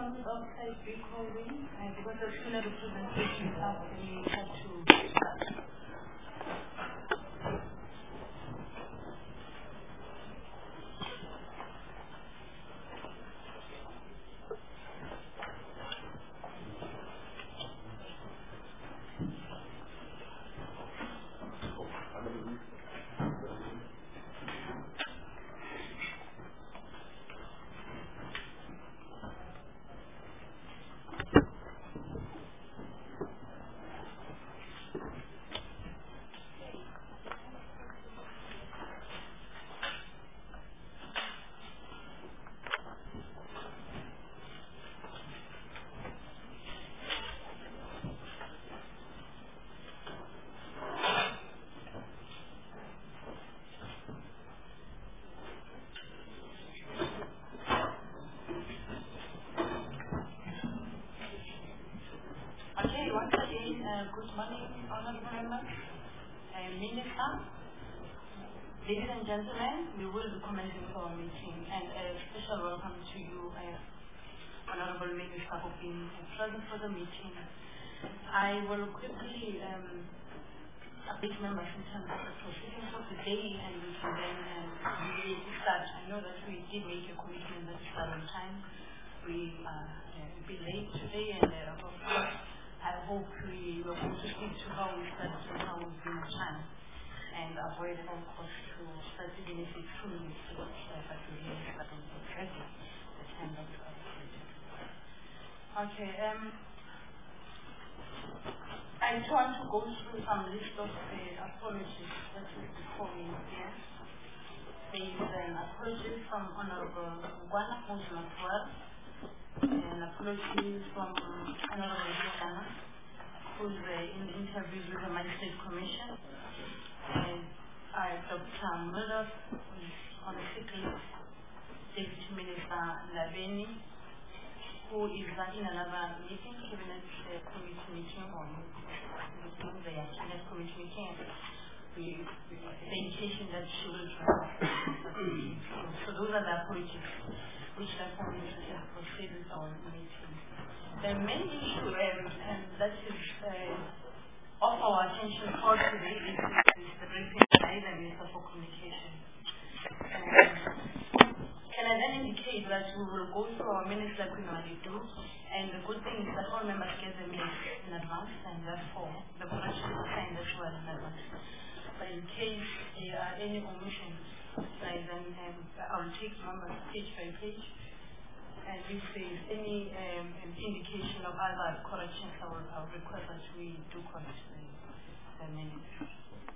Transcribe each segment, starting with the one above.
terms of recording, because the similar representation is up, and you have to start. Good morning, honorable members, Minister, ladies and gentlemen. We will be commencing our meeting, and a special welcome to you, honorable Minister, for being present for the meeting. I will quickly update members in terms of the proceedings of the day, and we can then immediately start. I know that we did make a commitment that we start on time. We are a bit late today, and of course, I hope we will going to stick to how we started and how we've been on time, and avoid, of course, to start even if it's 2 minutes late, but we really start on the time that we are committed. Okay, I just want to go through some list of apologies that is before me here. There is an apology from Honorable Ngwana, who's not well. An apology from Honorable Ngwana, who's in interviews with the Magistrate Commission. Dr. Mulder, who's on a sick leave. Deputy Minister Labeni, who is in another meeting, Cabinet Committee meeting, or the Cabinet Committee meeting. The indication that she will join. So those are the apologies which the committee has proceeded on meeting. The main issue, and that is of our attention for today, is the briefing by the Minister for Communication. Can I then indicate that we will go through our minutes like we normally do, and the good thing is that all members get the minutes in advance, and therefore the correction is signed as well in advance. But in case there are any omissions, then I will take numbers page by page. And if there is any indication of other corrections, I will request that we do correct the minutes.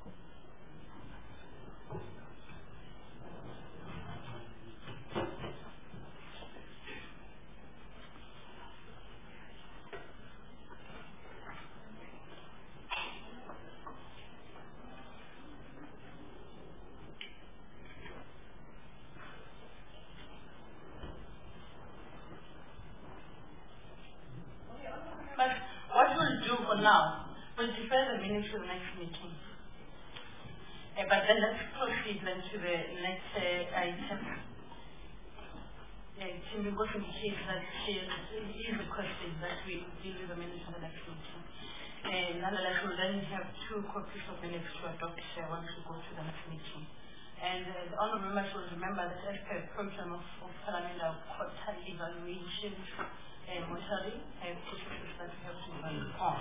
Now, we'll defer the minutes to the next meeting. But then let's proceed then to the next item. Tim Goff indicates that she is requesting that we deal with the minutes of the next meeting. Nonetheless, we'll then have 2 copies of minutes to adopt once we go to the next meeting. And the honourable members will remember that as per program of Parliament, our quarterly evaluations monetary processes that we have to evaluate on.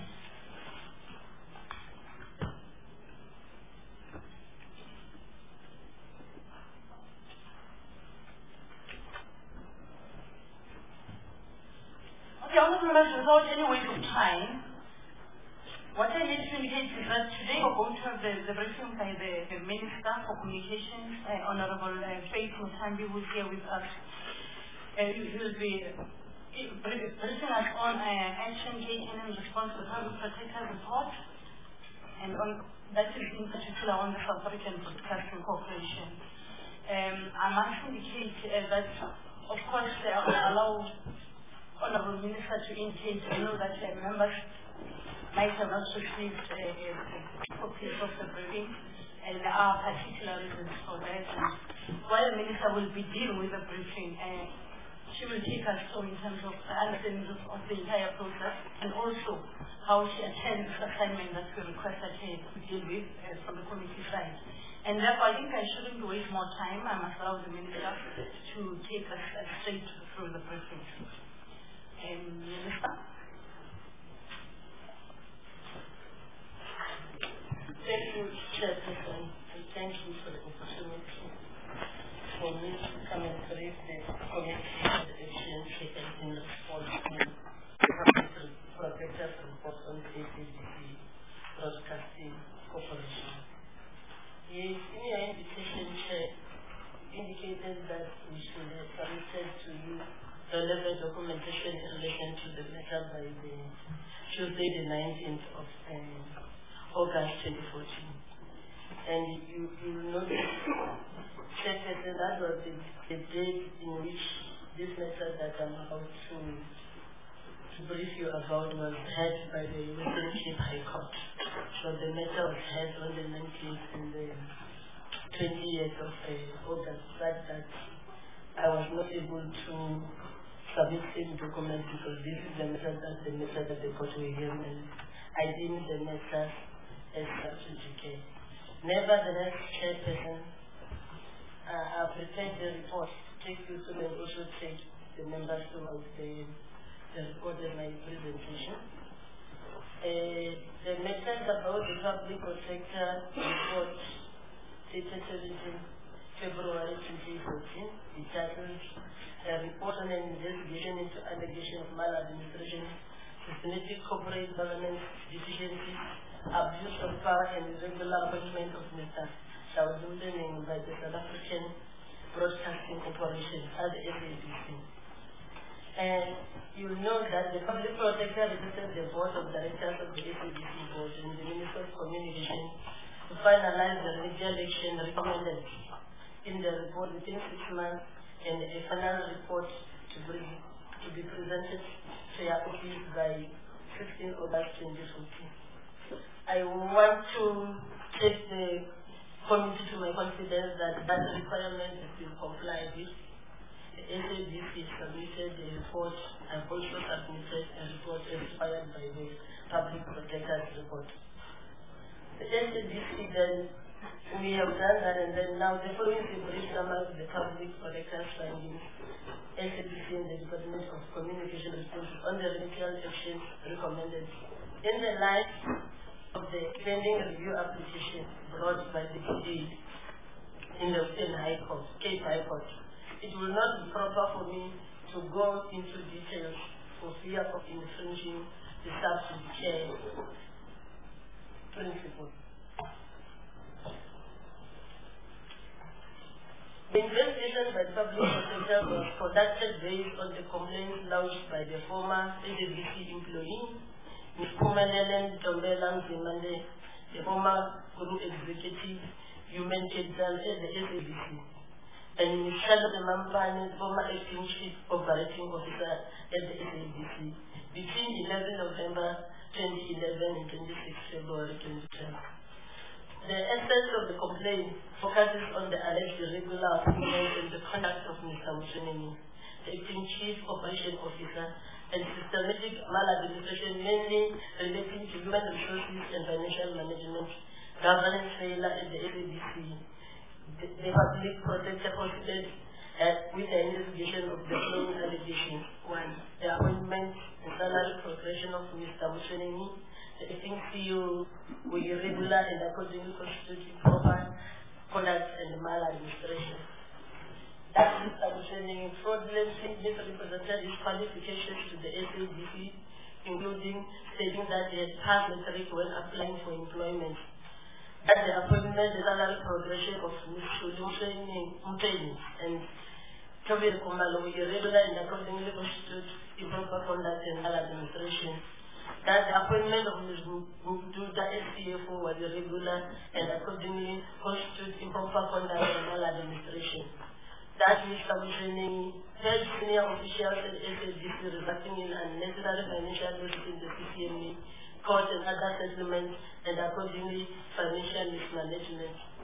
Okay, honourable members, without any waste of time, what I need to indicate is that today we're going to have the briefing by the Minister for Communications, Honourable Faith Muthambi, who is here with us. He will be briefing us on action taken in response to the Public Protector's report, and on that is in particular on the South African Broadcasting Corporation. I must indicate that, of course, I will allow Honourable Minister to indicate. I know that members might have not received copies of the briefing, and there are particular reasons for that. And while the Minister will be dealing with the briefing, she will take us through in terms of the understanding of the entire process, and also how she attends the assignment that we requested her to deal with from the committee side. And therefore, I think I shouldn't waste more time. I must allow the Minister to take us straight through the briefings. Minister? Thank you, Chairperson, and thank you for the opportunity for me to come and brief the committee on the action taken in response to the protectors report on the SABC Broadcasting Corporation. Yes, in your invitation, Chair, indicated that we should have submitted to you relevant documentation in relation to the matter by the Tuesday, the 19th of August 2014. And you notice, Chairperson, that was the date in which this matter that I'm about to brief you about was heard by the Western Cape High Court. So the matter was heard on the 19th and the 20th of August, but that I was not able to submit any documents because this is the matter that the court will hear, and I deemed the matter as strategic. Nevertheless, Chairperson, I prepared the report to take you through and also take the members throughout the report and my presentation. The matter about the public protector report dated 17 February 2014, entitled a report on an investigation into allegations of maladministration, systematic corporate governance deficiencies, abuse of power, and irregular appointment of Mr. Shawzundening by the South African Broadcasting Corporation as the SABC. And you will know that the public protector visited the board of directors of the SABC board and the Minister of Communication to finalize the remedial action recommended in the report within 6 months, and a final report to be presented to your office by 16 August 2014. I want to take the committee to my confidence that that requirement has been complied with. The SABC submitted the report and also submitted a report inspired by the public protector's report. The SABC then, we have done that, and then now the following is a brief summary of the public protector's findings. SABC and the Department of Communication responses on the remedial action recommended in the light of the pending review application brought by the DA in the Cape High Court. It will not be proper for me to go into details for fear of infringing the subsidy care principle. The investigation by the public protector was conducted based on the complaints lodged by the former SABC employee, Ms. Pumelelen Tombelang Zimande, the former group executive, human capital at the SABC, and Ms. Charlotte Mampane, former acting chief operating officer at the SABC, between 11 November 2011 and 26 February 2012. The essence of the complaint focuses on the alleged irregular appointment and the conduct of Mr. Musheneni, the acting chief operation officer, and systematic maladministration mainly relating to human resources and financial management, governance failure at the SABC. The public protector proceeded with the investigation of the following allegations. 1. The appointment and salary progression of Mr. Musheneni, the acting CEO, were irregular and accordingly constituting proper conduct and maladministration. That Mr. Musheneni fraudulently misrepresented his qualifications to the SABC, including stating that he had passed metric when applying for employment. That the appointment, the salary progression of Mr. Musheneni and Kevin Kumalo were irregular and accordingly constitute improper conduct and maladministration. That the appointment of Ms. Duda as CFO was irregular and accordingly constitute improper conduct and maladministration. That Mr. Musheneni held senior officials at SABC, resulting in unnecessary financial losses in the CCMA, court and other settlements, and accordingly financial mismanagement.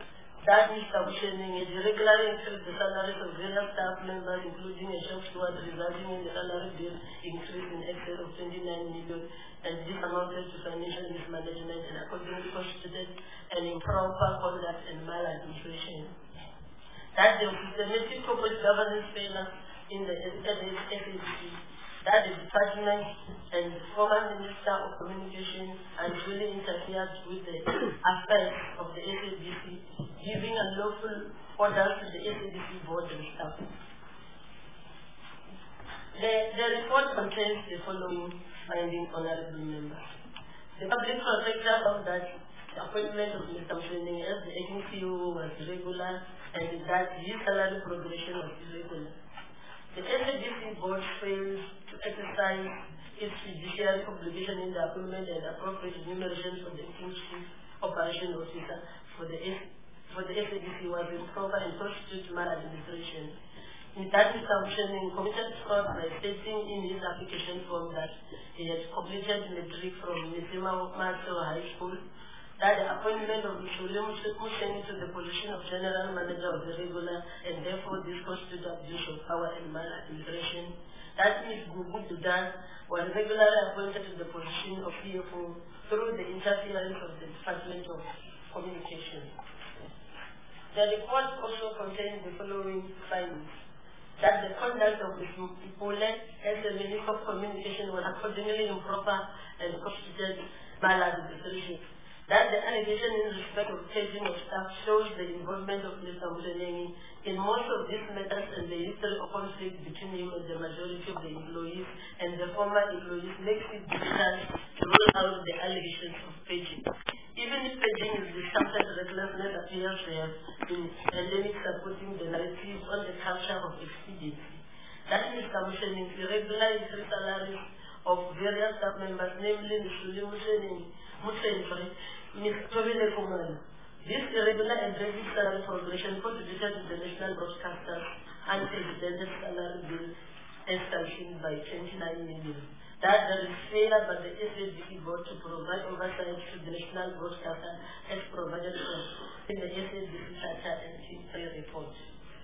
that Mr. Bushening has regularly increased the salaries of various staff members, including a shop steward, resulting in the salary bill increase in excess of 29 million, and this amounted to financial mismanagement and accordingly constituted an improper conduct and maladministration. That the systematic corporate governance failure in the SABC, that the department and the former Minister of Communication unduly interfered with the affairs of the SABC, giving unlawful orders to the SABC board and staff. The report contains the following finding, honorable members. The public protector found that the appointment of Mr. Mshwening as the acting CEO was regular and that his salary progression was irregular. The SABC board failed to exercise its fiduciary obligation in the appointment and appropriate remuneration for the acting chief operation officer for the SABC was improper and constitutes maladministration. In that, Mr. Mshwening committed fraud by stating in his application form that he had completed matric from Misima Master High School, that the appointment of Mr. Mshwening to the position of General Manager of the regular and therefore this constitutes abuse of power and maladministration. That Ms. Gugu Dudan was regularly appointed to the position of CFO through the interference of the Department of Communication. The report also contains the following findings. That the conduct of Ms. Mpule as the Minister of Communication was accordingly improper and constituted maladministration. That the allegation in respect of paging of staff shows the involvement of Mr. Mshwening in most of these matters and the history of conflict between him and the majority of the employees and the former employees makes it difficult to rule out the allegations of paging. Even if paging is discounted, recklessness appears to have been endemic, supporting the narrative on the culture of expediency. That Mr. Mshwening's irregular increased salaries of various staff members, namely Mr. Mshwening, Ms. Tobile Kumana. This irregular and basic salary progression contributed to the National Broadcaster's unprecedented salary bill as sanctioned by 29 million. That there is failure by the SABC board to provide oversight to the National Broadcaster as provided in the SABC Charter and T3 report.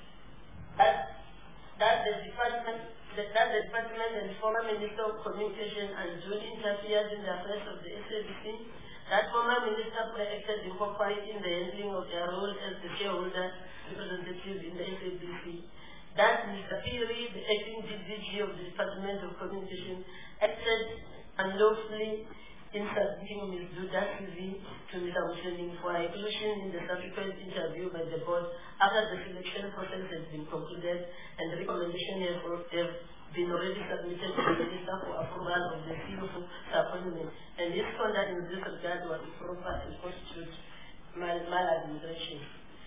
That the department and former Minister of Communication unduly interfered in the affairs of the SABC. That former minister acted improperly in the handling of their role as the shareholder representative in the SABC. That Mr. Piri, the acting DG of the Department of Communication, acted unlawfully in submitting Ms. Duda's CV to Mr. Mshwening for inclusion in the subsequent interview by the board after the selection process has been concluded and the recommendation have been already submitted to the Minister for approval of the CFO appointment. And this conduct in this regard was improper and constitutes maladministration.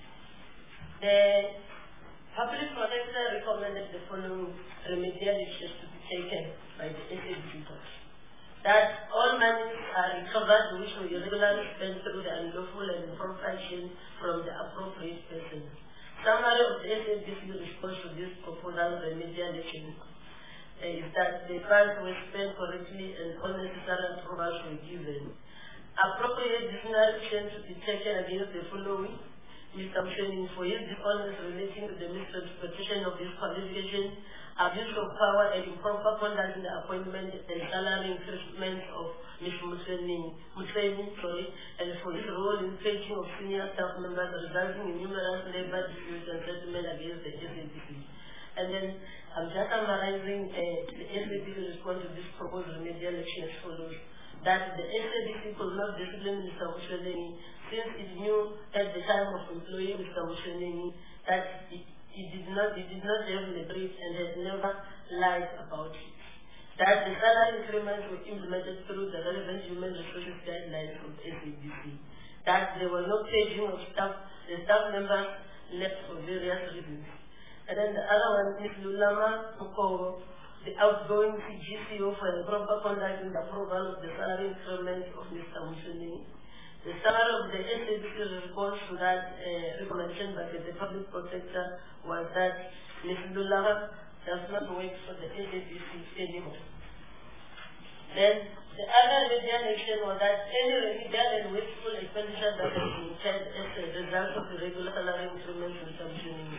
The public protector recommended the following remedial actions to be taken by the SABC board. That all monies are recovered which were irregularly spent through the unlawful and improper action from the appropriate person. Summary of the SABC response to this proposal remedial action is that the funds were spent correctly and all necessary approvals were given. Appropriate disciplinary action to be taken against the following: Mr. Mshwening for his dishonest relating to the misrepresentation of his qualification, abuse of power and improper conduct in the appointment and salary increment of Mr. Mshwening, and for his role in paging of senior staff members resulting in numerous labor disputes and settlement against the SABC. And then I'm just summarizing the SABC response to this proposed remedial action as follows: that the SABC could not discipline Mr. Mshwening since it knew at the time of employing Mr. Mshwening that he did not have the brief and had never lied about it. That the salary increments were implemented through the relevant human resources guidelines of the SABC. That there was no paging of staff, the staff members left for various reasons. And then the other one is Lulama Mukoro, the outgoing CGCO for improper conduct in the approval of the salary increment of Mr. Mshwening. The summary of the SABC response to that recommendation by the public protector was that Ms. Lulama does not work for the SABC anymore. Then The other remediation was that any remedial and wasteful expenditure that has been incurred as a result of the regular salary increments and sanctioning.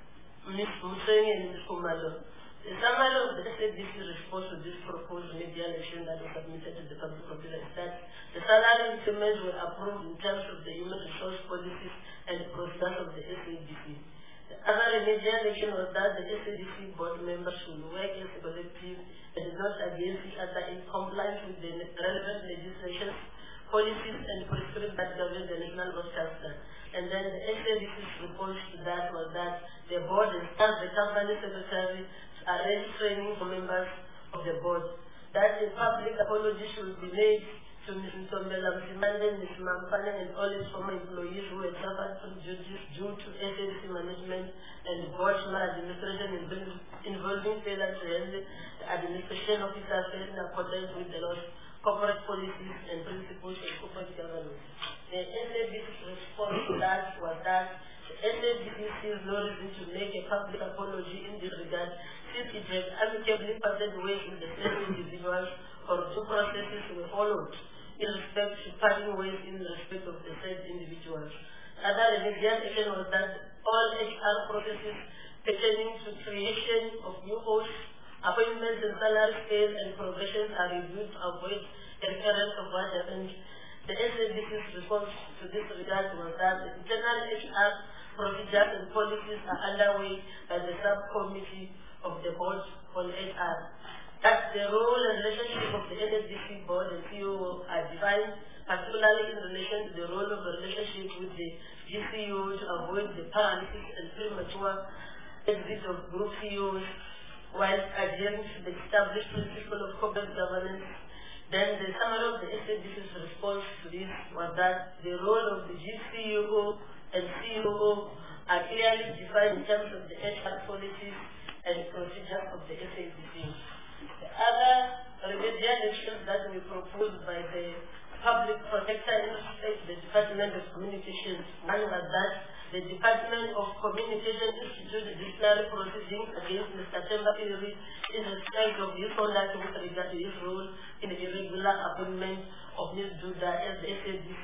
Ms. Museng and Ms. Kumalo, the summary of the SABC response to this proposed remedial action that was submitted to the public computer is that the salary increments were approved in terms of the human resource policies and procedures of the SABC. The other remedial action was that the SABC board members should work as a collective and not against each other in compliance with the relevant legislation, policies, and prescriptions that govern the National Broadcaster. And then the SABC's response to that was that the board and the company secretary arrange training for members of the board. That a public apology should be made to Ms. Ntombela Msimande, Ms. Mampane, and all its former employees who had suffered from duties due to SABC management and board maladministration involving failure to handle the administration of its affairs in accordance with the laws, corporate policies, and principles of corporate governance. The SABC's response to that was that the SABC sees no reason to make a public apology in this regard, since it has amicably parted ways with the same individuals or due processes were followed in respect to parting ways in respect of the said individuals. Other remedial action was that all HR processes pertaining to creation of new posts, appointments and salary scale and progressions are reviewed to avoid a recurrence of what happened. The SABC's response to this regard was that the internal HR procedures and policies are underway by the subcommittee of the board on HR. That the role and relationship of the SABC board and CEO are defined, particularly in relation to the role of the relationship with the GCU to avoid the paralysis and premature exit of group CEOs while adhering to the established principle of corporate governance. Then the summary of the SABC's response to this was that the role of the GCU and COO are clearly defined in terms of the HR policies and procedures of the SABC. The other remedial actions that were proposed by the public protector in respect to the Department of Communications, one was that the Department of Communication instituted disciplinary proceedings against Mr. Temba Iri in respect of his conduct with regard to his role in the irregular appointment of Ms. Duda as the SABC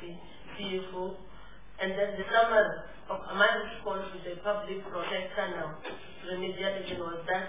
CFO. And then the summary of my response to the public protector now, remedial action was that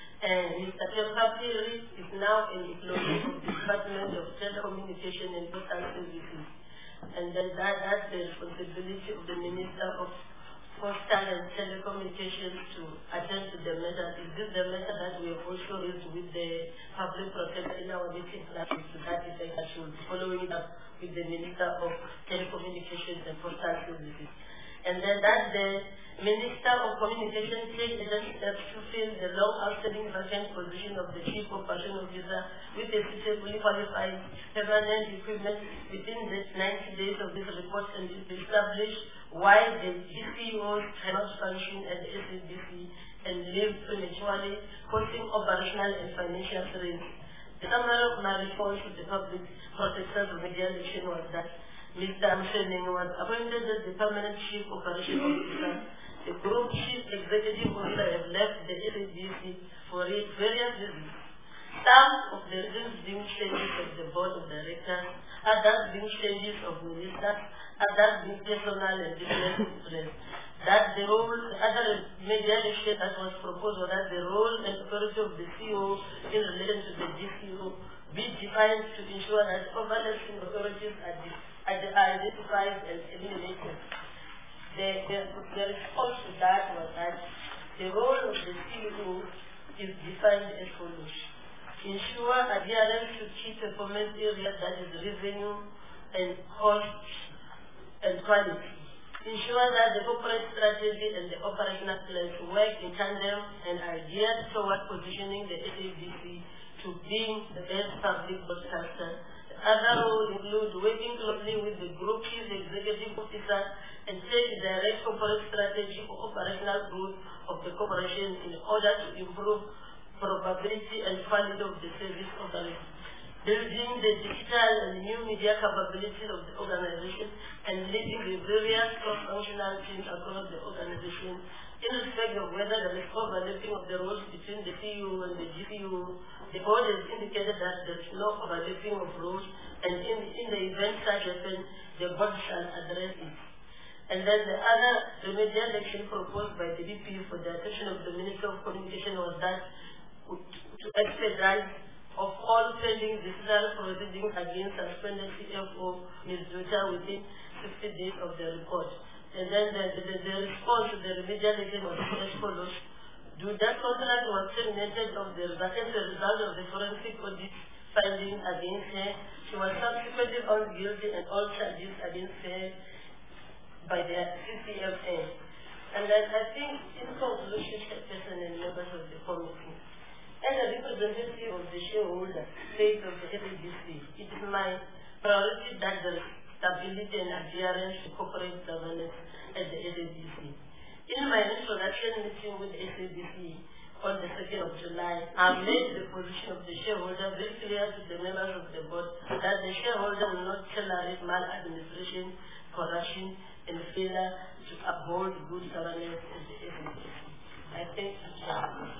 Mr. Temba Iri is now an employee of the Department of Telecommunication and Postal Services. And then that's the responsibility of the Minister of Postal and Telecommunications to attend to the matter. Is this the matter that we have also raised with the public protector in our meeting last week? To that effect, I should be following up with the Minister of Telecommunications and Postal Services. And then that the Minister of Communications take steps to fill the long outstanding vacant position of the Chief Operation Officer with a suitably qualified permanent equipment within the 90 days of this report, and to establish why the GCOs cannot function at the SABC and leave prematurely, causing operational and financial strain. The summary of my response to the public protector's remedial action was that Mr. Mshening was appointed as the permanent Chief Operation Officer. The Group Chief Executive Officer has left the SABC for various reasons. Some of the reasons being changes of the Board of Directors, others being changes of ministers, others being personal and business interests. That the role, the other major issue that was proposed was that the role and authority of the CEO in relation to the GCO be defined to ensure that overlapping authorities are identified and eliminated. The response to that was that the role of the CEO is defined as follows: ensure adherence to key performance areas, that is revenue and cost and quality. Ensure that the corporate strategy and the operational plans work in tandem and are geared toward positioning the SABC to being the best public broadcaster. The other role includes working closely with the Group Chief Executive Officer and take direct corporate strategy for operational growth of the corporation in order to improve probability and quality of the service offering. Building the digital and new media capabilities of the organization and leading the various cross-functional teams across the organization irrespective of whether there is overlapping of the roles between the CU and the GCU, the board has indicated that there is no overlapping of roles, and in the event such happens, the board shall address it. And then the other remedial action proposed by the DP for the attention of the Minister of Communication was that to expedite of all pending disciplinary proceedings against suspended CFO Ms. Duta within 60 days of the report. And then the response to the remedial action was as follows. That contract was terminated as a result of the forensic audit finding against her. She was subsequently found guilty and all charges against her by the CCFA. And then I think in conclusion, Chairperson and members of the committee, as a representative of the shareholder state of the SABC, it is my priority that there is stability and adherence to corporate governance at the SABC. In my introduction meeting with the SABC on the 2nd of July, I made the position of the shareholder very clear to the members of the board that the shareholder will not tolerate maladministration, corruption, and failure to uphold good governance in the SABC. I thank you.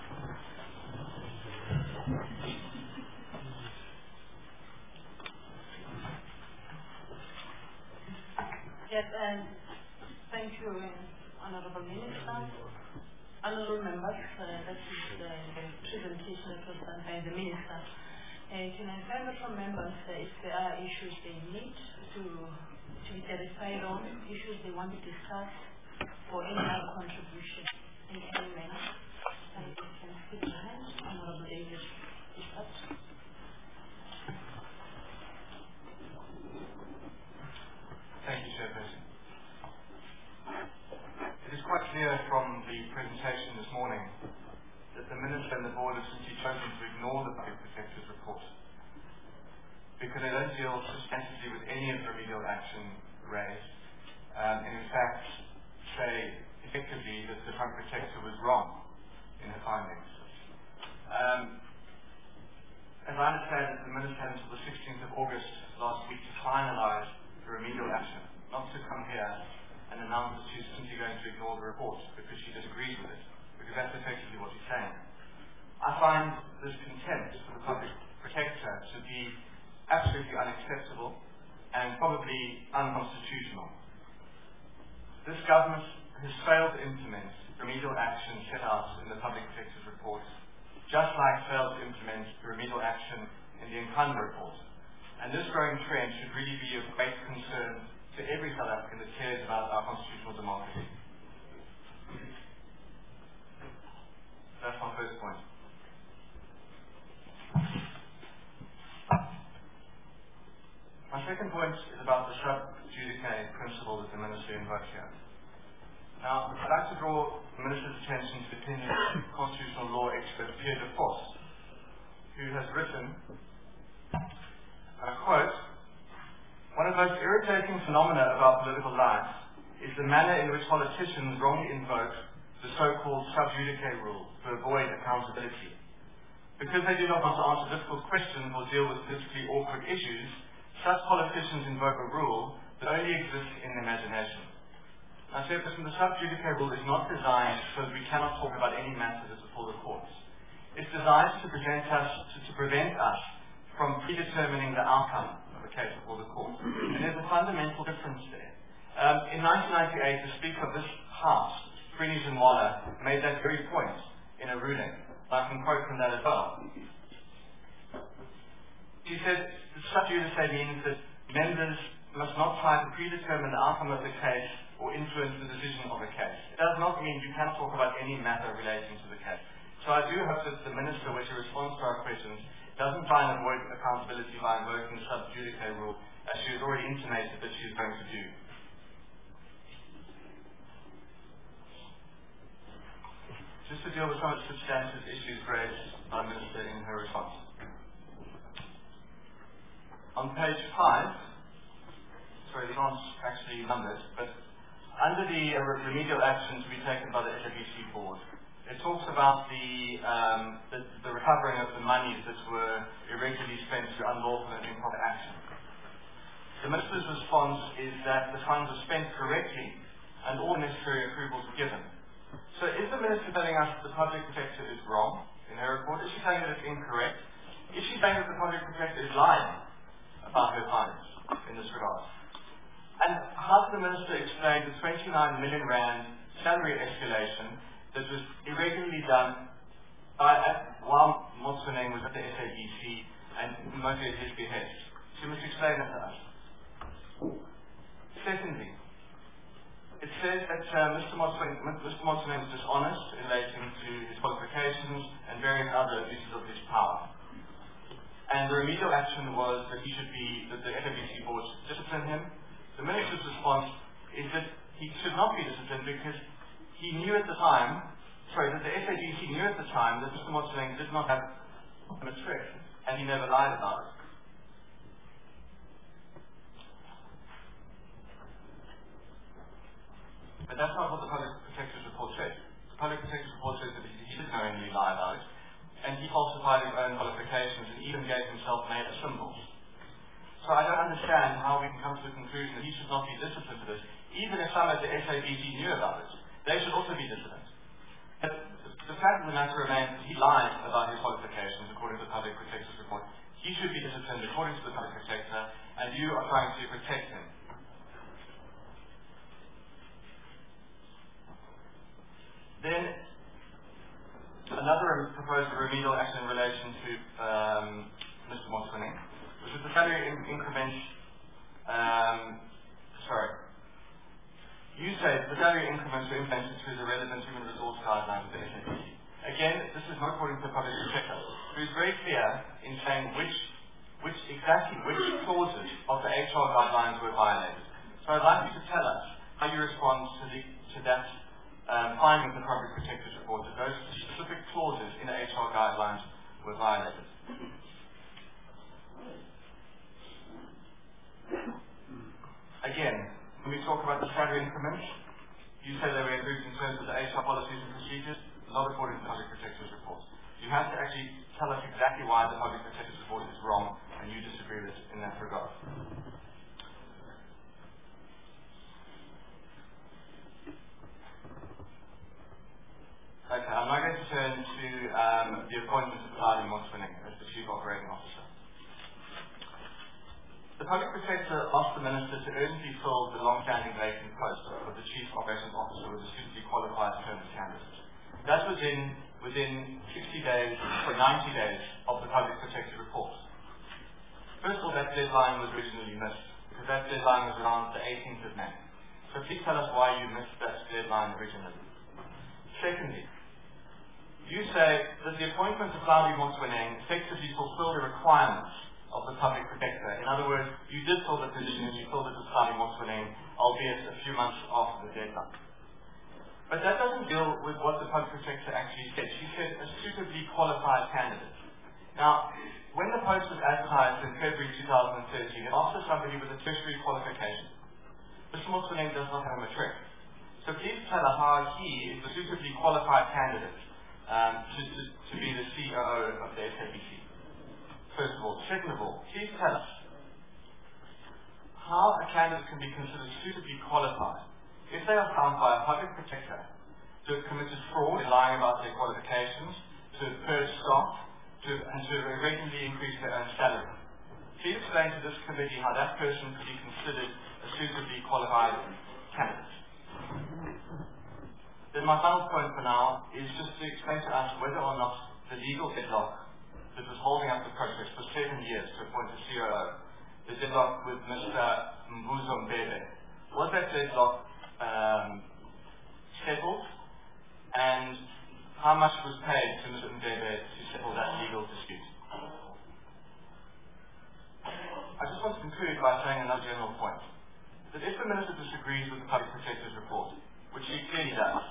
Yes, and thank you, Honorable Minister. Honorable members, that is the presentation that was done by the Minister. Can I find out from members if there are issues they need to be clarified on, issues they want to discuss, or any other contribution in any manner? And you can speak behind. Honorable David, is that? Thank you, Chairperson. It is quite clear from the presentation this morning that the Minister and the Board have simply chosen to ignore the Public Protector's report because they don't deal substantively with any of the remedial action raised, and in fact say effectively that the Public Protector was wrong in her findings. As I understand it, the Minister had until the 16th of August last week to finalise the remedial action, not to come here and announce that she's simply going to ignore the report because she disagrees with it, because that's effectively what she's saying. I find this contempt for the Public Protector to be absolutely unacceptable and probably unconstitutional. This government has failed to implement remedial action set out in the Public Protector's report, just like failed to implement the remedial action in the Nkandla report. And this growing trend should really be of great concern to every South African that cares about our constitutional democracy. That's my first point. My second point is about the sub judice principle that the Minister invoked here. Now, I'd like to draw the Minister's attention to the opinion of constitutional law expert Pierre de Vos, who has written, I quote, "One of the most irritating phenomena of our political life is the manner in which politicians wrongly invoke the so-called sub judice rule to avoid accountability. Because they do not want to answer difficult questions or deal with politically awkward issues, such politicians invoke a rule that only exists in imagination." Now, Chairperson, the sub judice rule is not designed so that we cannot talk about any matter that's before the courts. It's designed to prevent us from predetermining the outcome of a case before the court. And there's a fundamental difference there. In 1998, the Speaker of this House, Frini Zinwala, made that very point in a ruling. I can quote from that as well. She said, sub judice means that members must not try to predetermine the outcome of the case or influence the decision of a case. It does not mean you cannot talk about any matter relating to the case. So I do hope that the Minister, when she responds to our questions, doesn't try and avoid accountability by invoking the sub judice rule, as she has already intimated that she is going to do. Just to deal with some of the substantive issues raised by the Minister in her response. On page 5, sorry, these aren't actually numbered, but under the remedial action to be taken by the SABC board, it talks about the recovering of the monies that were irregularly spent through unlawful and improper action. The Minister's response is that the funds were spent correctly and all necessary approvals were given. So is the Minister telling us that the Public Protector is wrong in her report? Is she saying that it's incorrect? Is she saying that the Public Protector is lying about her findings in this regard? And how did the Minister explain the 29 million rand salary escalation that was irregularly done while Motsoeneng was at the SABC and mostly at his behest? She must explain that to us. Secondly, it says that Mr. Motsoeneng was dishonest in relation to his qualifications and various other abuses of his power. And the remedial action was that the SABC board should discipline him. The Minister's response is that he should not be disciplined because he knew at the time, that the SABC knew at the time that Mr. Motsoeneng did not have a matric, and he never lied about it. But that's not what the Public Protector's report says. The Public Protector's report says that he did knowingly lie about it, and he falsified his own qualifications and even gave himself made of symbols. So I don't understand how we can come to the conclusion that he should not be disciplined for this, even if some at the SABC knew about it. They should also be disciplined. But the fact of the matter remains that he lied about his qualifications according to the Public Protector's report. He should be disciplined according to the Public Protector, and you are trying to protect him. Then, another proposed remedial action in relation to Mr. Motsoeneng, which is the salary increments. You say the salary increments were implemented through the relevant human resource guidelines of the SABC. Again, this is not according to the Public Protector. He was very clear in saying which clauses of the HR guidelines were violated. So I'd like you to tell us how you respond to that finding of the Public Protector's report, that those specific clauses in the HR guidelines were violated. Again, when we talk about the salary increments, you say they were improved in terms of the HR policies and procedures, not according to the Public Protector's report. You have to actually tell us exactly why the Public Protector's report is wrong, and you disagree with it in that regard. Okay, I'm now going to turn to the appointment of Claudia Motsoeneng as the Chief Operating Officer. The Public Protector asked the Minister to urgently fill the long-standing vacant post of the Chief Operations Officer with a suitably qualified permanent candidate. That was within 90 days of the Public Protector's report. First of all, that deadline was originally missed, because that deadline was around the 18th of May. So please tell us why you missed that deadline originally. Secondly, you say that the appointment of Claudia Motsoeneng effectively fulfilled the requirements of the Public Protector. In other words, you did fill the position and you filled it with Claudia Motsoeneng, albeit a few months after the deadline. But that doesn't deal with what the Public Protector actually said. She said a suitably qualified candidate. Now, when the post was advertised in February 2013, it asked for somebody with a tertiary qualification. Mr. Motsoeneng does not have a matric. So please tell us how he is the suitably qualified candidate to be the COO of the SABC. First of all. Second of all, please tell us how a candidate can be considered suitably qualified if they are found by a Public Protector to have committed fraud in lying about their qualifications, to have purged staff, and to have irregularly increased their own salary. Please explain to this committee how that person could be considered a suitably qualified candidate. Then my final point for now is just to explain to us whether or not the legal deadlock that was holding up the process for 7 years to appoint a COO, the deadlock with Mr. Mvuzo Mbebe, was that deadlock settled, and how much was paid to Mr. Mbebe to settle that legal dispute? I just want to conclude by saying another general point, that if the Minister disagrees with the Public Protector's report, which she clearly does,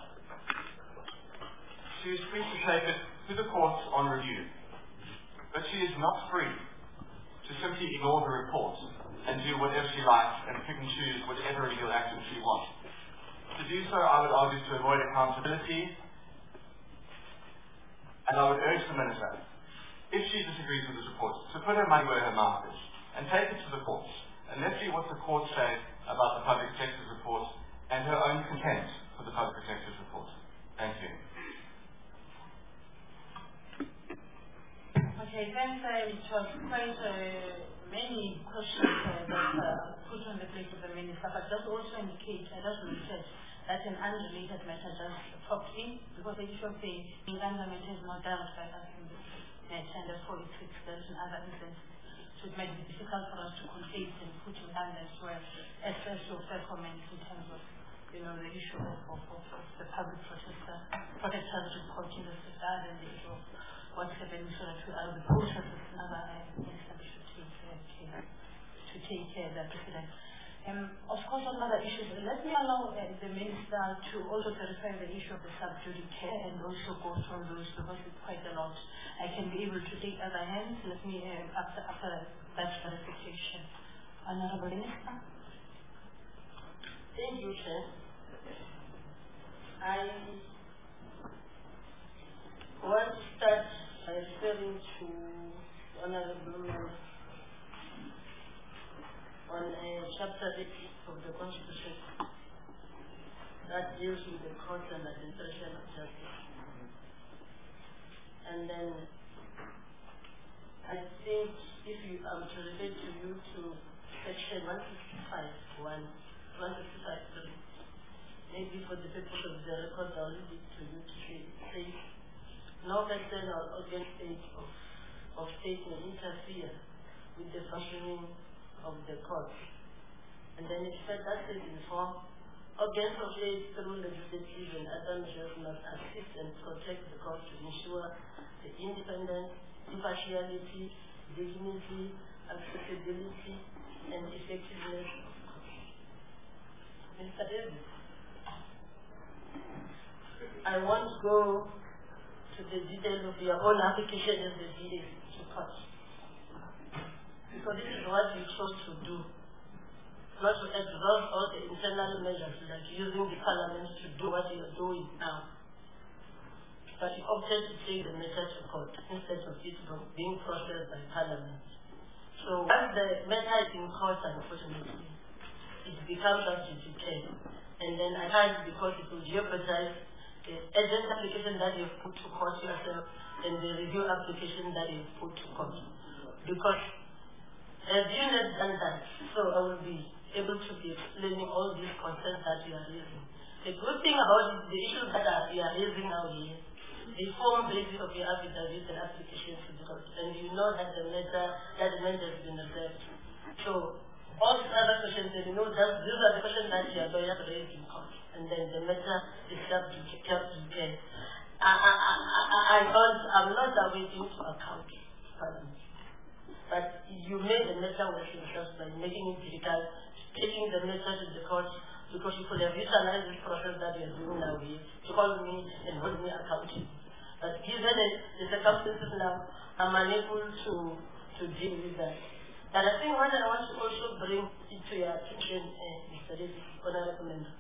she is free to take it to the courts on review. But she is not free to simply ignore the report and do whatever she likes and pick and choose whatever legal action she wants. To do so, I would argue to avoid accountability, and I would urge the Minister, if she disagrees with this report, to put her money where her mouth is and take it to the courts, and let's see what the courts say about the Public Protector's report and her own contempt for the Public Protector's report. Thank you. Okay, thanks. It was quite many questions that put on the plate of the minister, but just also indicate, I just noted that an unrelated matter just popped in, because the issue of the Uganda matter is not dealt by us in this matter, and therefore it's extended in other instances. So it might be difficult for us to conflate and put Uganda as well as first or fair comments in terms of, the issue of the public protector's report in this regard, and the issue of what's happening so that we are the processes another minister should take care of that precedent. Of course, on other issues, let me allow the minister to also clarify the issue of the sub-judice care and also go through those, because it's quite a lot. I can be able to take other hands. Let me, after that clarification. Honorable Minister. Thank you, Chair. I want to start by referring to Honorable Member on Chapter 8 of the Constitution that deals with the court and administration of justice. And then I think if you to relate to you to Section 165, maybe for the purpose of the record, I'll read it to you to say, no person or organ state of state will interfere with the functioning of the court. And then it said that is in form, organs of state through legislative and other measures must assist and protect the court to ensure the independence, impartiality, dignity, accessibility, and effectiveness of the court. Mr. Davis, I won't go to the details of your own application as the DA to court, because this is what you chose to do, not to exhaust all the internal measures like using the parliament to do what you are doing now. But you opted to take the matter to court instead of it being processed by parliament. So once the matter is in court, unfortunately, it becomes subjudice. And then I can't, because it will jeopardize the urgent application that you've put to court yourself and the review application that you've put to court. Because have you not done that, so I will be able to be explaining all these concerns that you are raising. The good thing about the issues that you are raising now here, they form basis of your affidavit and application to the court, and you know that the matter has been reserved. So all these other questions, you know that these are the questions that you are going to raise in court, and then the matter is kept in care. I'm not awaiting to account, but you made the matter worse yourself by making it difficult, taking the matter to the court, because you could have utilized this process that you are doing now here to call me and hold me accountable. But given the circumstances now, I'm unable to deal with that. But I think what I want to also bring into your attention, Mr. Davis, Honorable Member,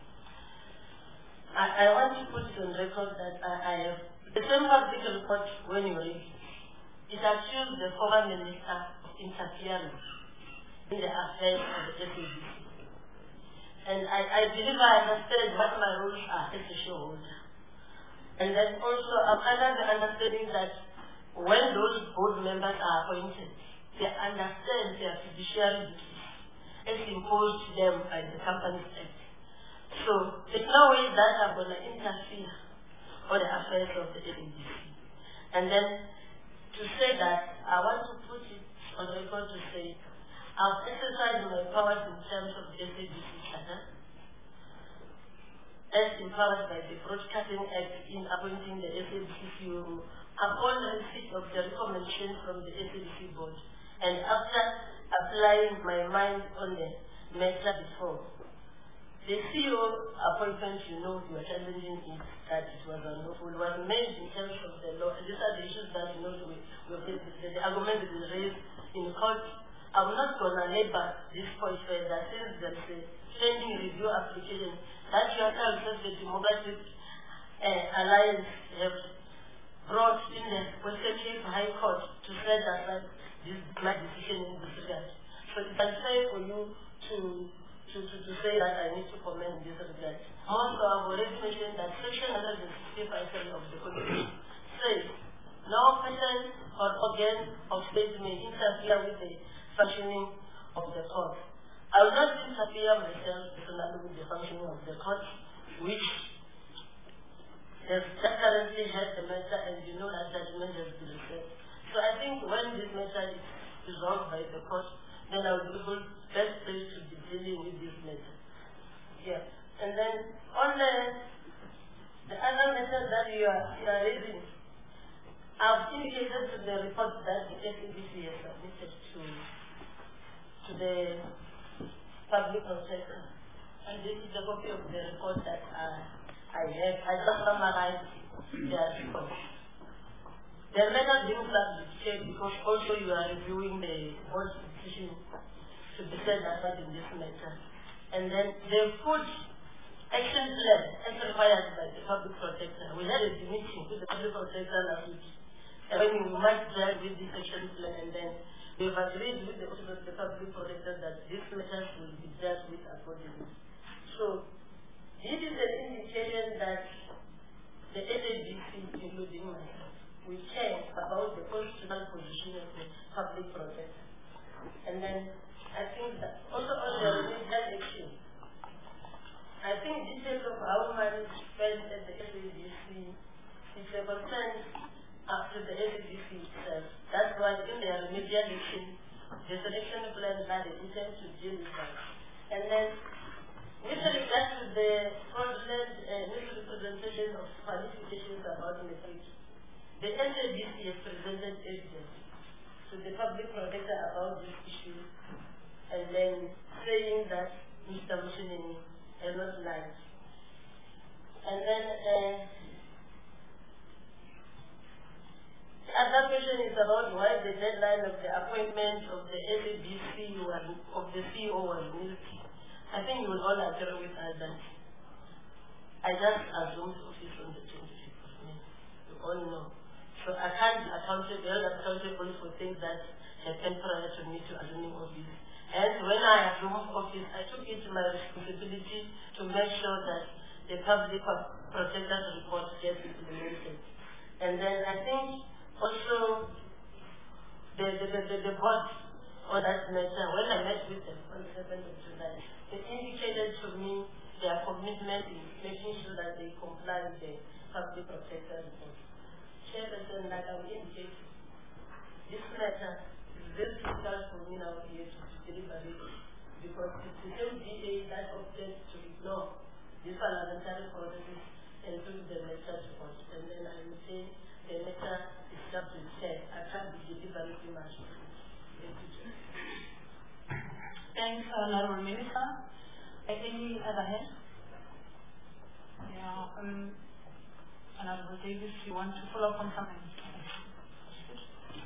I want to put on record that I have the same public report when you read it. It accused the former minister of interfering in the affairs of the SABC. And I believe I understand what my roles are as a shareholder. And then also I'm under the understanding that when those board members are appointed, they understand their fiduciary duties as imposed to them by the Companies Act. So there's no way that I'm going to interfere on the affairs of the SABC. And then to say that, I want to put it on record to say, I've exercised my powers in terms of the SABC charter, as empowered by the Broadcasting Act in appointing the SABC CEO upon receipt of the recommendation from the SABC board, and after applying my mind on the matter before. The CEO appointment, you are challenging it, that it was unlawful, was made in terms of the law. These are the issues that the argument is raised in court. I'm not going to labor this point further, since there's a pending review application that your council, the Democratic Alliance, have brought in the Western Cape High Court to set aside my decision in this regard. So it's unfair for you to to say that I need to comment in this regard. Also, I've already mentioned that Section 165 of the Constitution says no person or organ of state may interfere with the functioning of the court. I will not interfere myself personally with the functioning of the court, which has currently had the matter, and you know that judgment has been reserved. So I think when this matter is resolved by the court, then I will be able best placed to be dealing with this matter. Yeah. And then on the other matter that you are raising, I've indicated to the report that the SABC has submitted to the public protector. And this is a copy of the report that I have. I just summarized their report. There may not be checked because also you are reviewing the board's decision to be said apart in this matter. And then the food action plan as required by the public protector. We had a meeting with the public protector last week. And when we must deal with this action plan, and then we have agreed with the public protector that these matters will be dealt with accordingly. So this is an indication that the SABC, including myself, we care about the constitutional position of the public protector. And then I think that also on the remedial action, I think details of how money is spent at the SABC is a concern to the SABC itself. That's why in the remedial action, the selection plan that they intend to deal with that. And then with regard to the fraudulent misrepresentation of qualifications about metrics, the SABC has presented evidence to the public protector about this issue, and then saying that Mr. Mushinini has not lied. And then the other question is about why the deadline of the appointment of the SABC of the CEO was missed. I think you will all agree with us that I just assumed office on the 25th of May. You all know. So I can't be accountable for things that happened prior to me to assuming office. And when I assumed office, I took it to my responsibility to make sure that the public protector's report gets implemented. And then I think also the board on that matter, when I met with them on the 7th of July, they indicated to me their commitment in making sure that they comply with the public protector's report. Chairperson, like I will indicate, this matter is very difficult for me now here to deliver it, because it's the same DA that opted to ignore this parliamentary process and took the matter to court. And then I will say the matter is up to the chair. I can't be deliberating much. Thank you, Chair. Thanks, Honorable Minister. Any other hand? Yeah. Honorable Davis, you want to follow up on something? Thank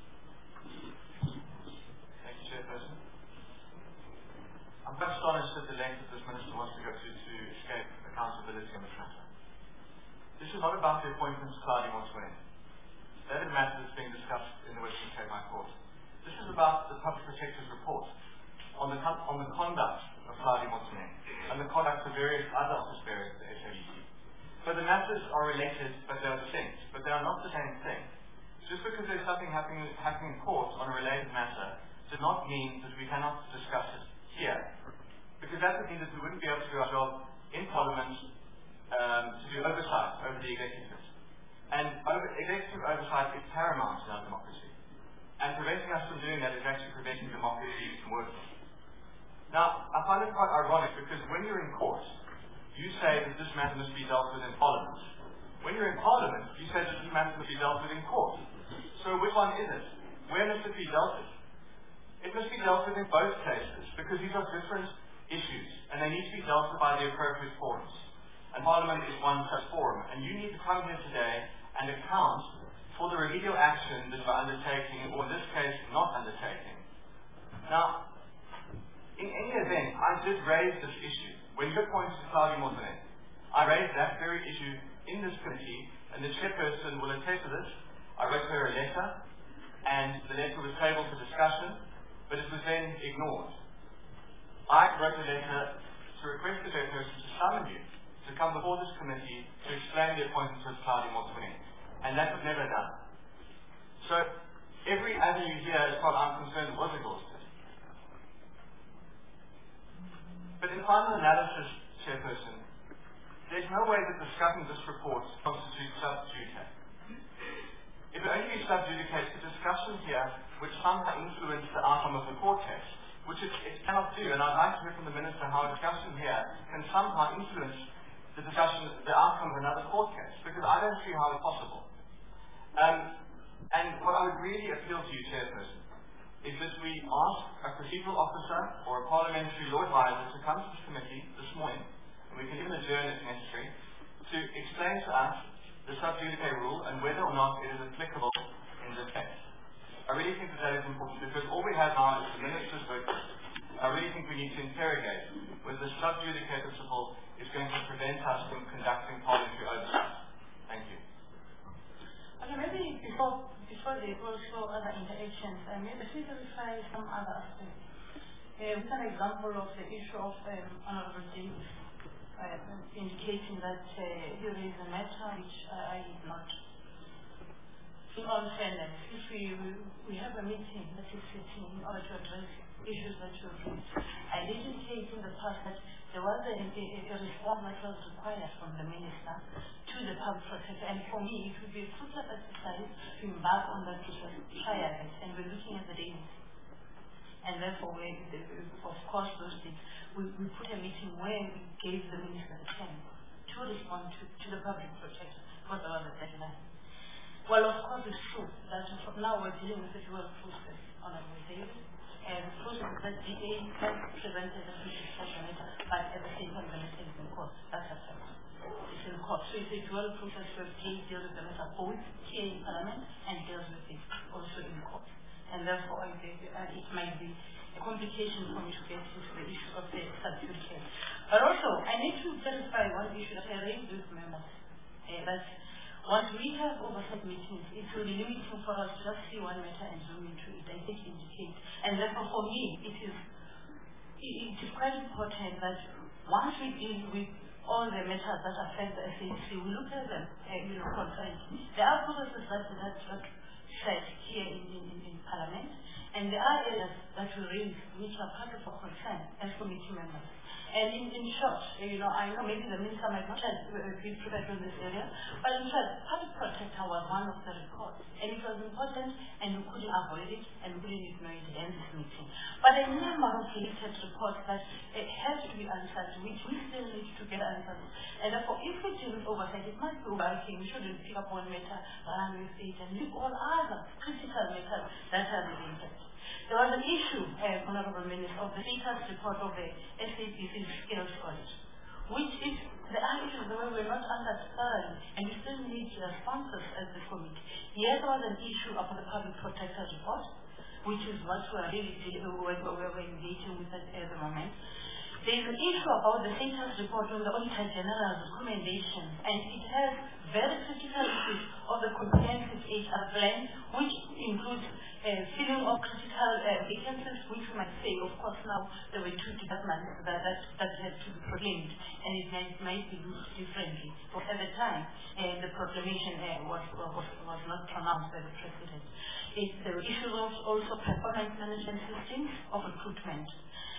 you, Chairperson. I'm quite astonished at the length that this Minister wants to go to escape accountability on this matter. This is not about the appointment of Claudia Motsoeneng. That is a matter that's being discussed in the Western Cape High Court. This is about the Public Protector's report on the conduct of Claudia Motsoeneng and the conduct of various other office bearers at the SABC. So the matters are related, but they are distinct. But they are not the same thing. Just because there's something happening in court on a related matter does not mean that we cannot discuss it here. Because that would mean that we wouldn't be able to do our job in Parliament to do oversight over the executive. And executive oversight is paramount in our democracy. And preventing us from doing that is actually preventing democracy from working. Now, I find it quite ironic because when you're in court, you say that this matter must be dealt with in Parliament. When you're in Parliament, you say that this matter must be dealt with in court. So which one is it? Where must it be dealt with? It must be dealt with in both cases because these are different issues and they need to be dealt with by the appropriate forums. And Parliament is one such forum. And you need to come here today and account for the remedial action that you're undertaking, or in this case, not undertaking. Now, in any event, I did raise this issue. When you appointed Claudia Motsoeneng, I raised that very issue in this committee, and the chairperson will attest to this. I wrote her a letter, and the letter was tabled for discussion, but it was then ignored. I wrote a letter to request the chairperson to summon you to come before this committee to explain the appointment of Claudia Motsoeneng. And that was never done. So every avenue here, as far as I'm concerned, was exhausted. But in final analysis, Chairperson, there's no way that discussing this report constitutes sub judice. If it only is sub judice, the discussion here which somehow influence the outcome of the court case, which it cannot do, and I'd like to hear from the Minister how a discussion here can somehow influence the discussion, the outcome of another court case, because I don't see how it's possible. And what I would really appeal to you, Chairperson, is that we ask a procedural officer or a parliamentary law advisor to come to this committee this morning, and we can even adjourn if necessary, to explain to us the sub judice rule and whether or not it is applicable in this case. I really think that is important, because all we have now is the Minister's vote. I really think we need to interrogate whether the sub judice principle is going to prevent us from conducting parliamentary oversight. Thank you. Okay, maybe before the also other interactions, maybe to clarify some other aspects. With an example of the issue of Honourable Davis indicating that here is a matter which I did not. In all fairness, if we have a meeting that is sitting in order to address issues that you raised, I did indicate in the past that there was a response that was required from the Minister to the public protector, and for me it would be a fruitless exercise to embark on that process, try at it, and we're looking at the data. And therefore, of course, those things, we put a meeting where we gave the Minister a chance to respond to the public protector, because there was a deadline. Well, of course, it's true that now we're dealing with a dual process on a Davis, and the process that DA has presented as a discussion, but at the same time, the matter is in court. That's a fact. It's in court. So it's a dual process where DA deals with the matter both here in Parliament and deals with it also in court. And therefore, it might be a complication for me to get into the issue of the substitute case. But also, I need to clarify one issue that I raised with members, that once we have oversight meetings, it will be limiting for us to just see one matter and zoom into it, I think indicate. And therefore, for me, it is quite important that once we deal with all the matters that affect the SABC, we look at them, concurrently. There are processes that set here in Parliament, and there are areas that we raise which are part of our concern as committee members. And in short, I know maybe the Minister might not have been prepared in this area, but in short, public protector was one of the reports, and it was important, and we couldn't avoid it, and we couldn't ignore it in this meeting. But a number of related reports that it has to be answered, which we still need to get answered. And therefore, if we deal with oversight, it must be overarching. We shouldn't pick up one matter, run with it, and leave all other critical matters that are related. There was an issue, Honourable Minister, of the status report of the SABC skills audit, which is the issues that were not understood, and we still need responses as the committee. Yes, there was an issue of the public protector report, which is what we are really engaging with at the moment. There is an issue about the status report on the Auditor General's recommendations, and it has very critical issues of the comprehensive HR plan, which includes filling of critical vacancies, which we might say, of course, now there were two departments that had to be proclaimed, and it might be used differently. But at the time, the proclamation was not pronounced by the President. There were issues of also performance management systems of recruitment.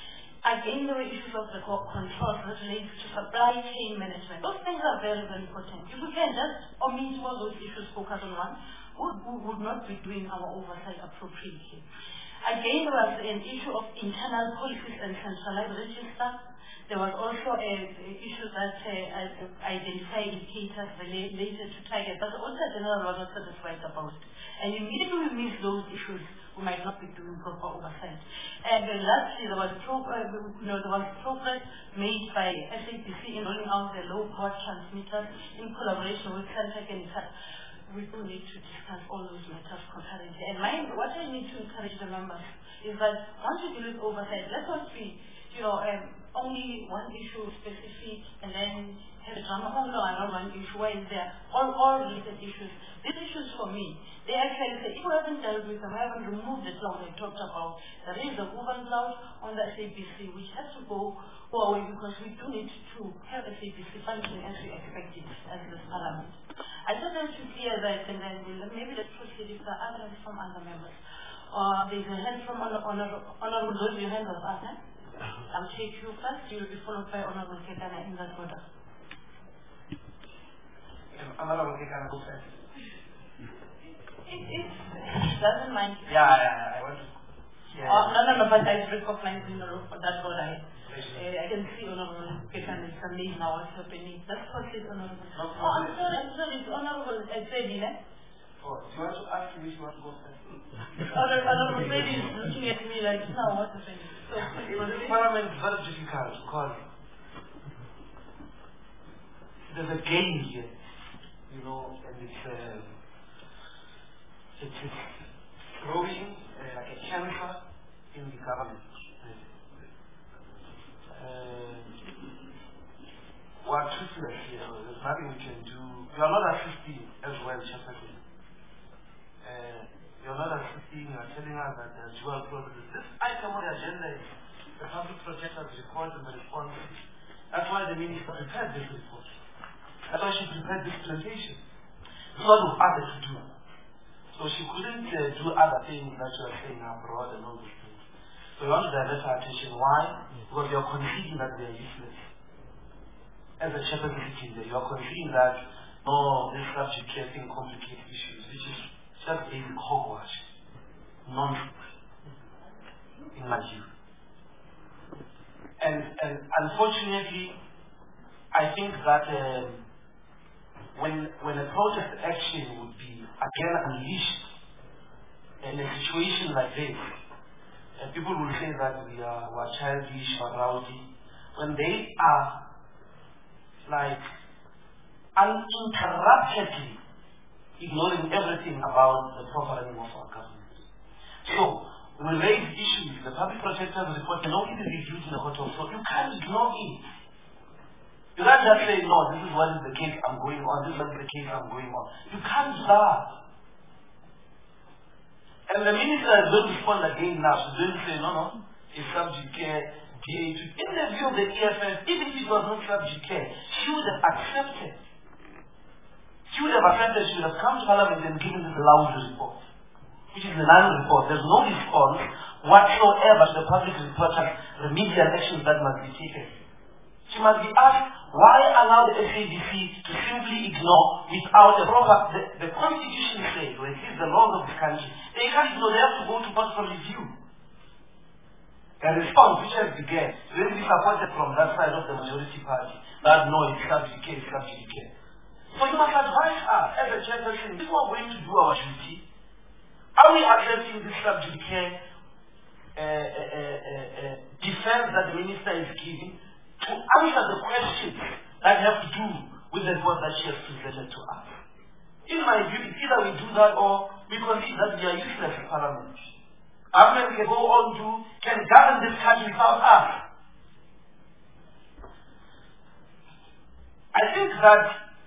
Again, there were issues of the controls that relate to supply chain management. Those things are very, very important. If we can just omit all those issues, focus on one, we would not be doing our oversight appropriately. Again, there was an issue of internal policies and centralized register. There was also an issue that identified indicators related to targets, but the Auditor General was not satisfied about. And immediately we miss those issues, we might not be doing proper oversight. And lastly, there was progress made by SABC in rolling out the low-power transmitters in collaboration with Centric and we do need to discuss all those matters concurrently. And what I need to encourage the members is that once we deal with oversight, let us be, only one issue specific and then have a drama. Oh no, I don't want issue. Why is there? All related issues. These issues for me, they actually say, if we haven't dealt with them, we haven't removed the clause I talked about. There is a woman clause on the SABC, which has to go away because we do need to have SABC functioning as we expect it as this parliament. I just want to clear that, and then maybe let's proceed if there are others from other members. There's a hand from Honorable Rose, your hand was up, I'll take you first, you will be followed by Honorable Ketana in that order. Honorable Ketana, go first. It doesn't mind. Yeah, I want to. No, but I recognize in that order. I can see Honorable Ketana is amazed now what's happening. Let's proceed, Honorable. I'm sorry, it's Honorable Edwin, eh? Oh, do you want to ask me if you want to go first? Honorable Edwin is looking at me like, now what's happening? So, this parliament is very difficult because there's a game here, you know, and it's growing like a cancer in the government. We're toothless here. There's nothing we can do. You are not assisting as well, Chairperson. You're not assisting. You are telling us that there are dual processes. This item on the agenda is the public protector's report and the response. That's why the minister prepared this report. That's why she prepared this presentation. This is what we've asked her to do. So she couldn't do other things that you are saying abroad and all these things. So we want to divert our attention. Why? Because you are conceding that they are useless. As a shepherd sitting there, you are conceding that, no, this subject thing complicates issues, which is just basic hogwash. Nonsense. In my view. And unfortunately, I think that when a protest action would be again unleashed in a situation like this, people will say that we are childish or rowdy, when they are like uninterruptedly ignoring everything about the proper running of our government. So we raise issues. The public protector's report can only be reviewed in a court of law. You can't ignore it. You can't just say, no, this is what is the case I'm going on, this is what is the case I'm going on. You can't do that. And the minister is going to respond again now. She's going to say, no, it's subject care. In the view of the EFF, even if it was not subject care, she would have accepted. She would have come to Parliament and given this lousy report, which is a non-report. There's no response whatsoever to the public reporter's remedial actions that must be taken. She must be asked, why allow the SABC to simply ignore without a proper, the Constitution says, or it is the laws of the country, they can't ignore, they have to go to court for review. A response which has begun, very disappointed from that side of the majority party, that no, it's subject care, it's subject care. So you must advise us as a chairperson, if we are going to do our duty, are we accepting this subject care defense that the minister is giving to answer the questions that have to do with the report that she has presented to us? In my view, either we do that or we concede that we are useless in Parliament. Government can go on can govern this country without us. I think that,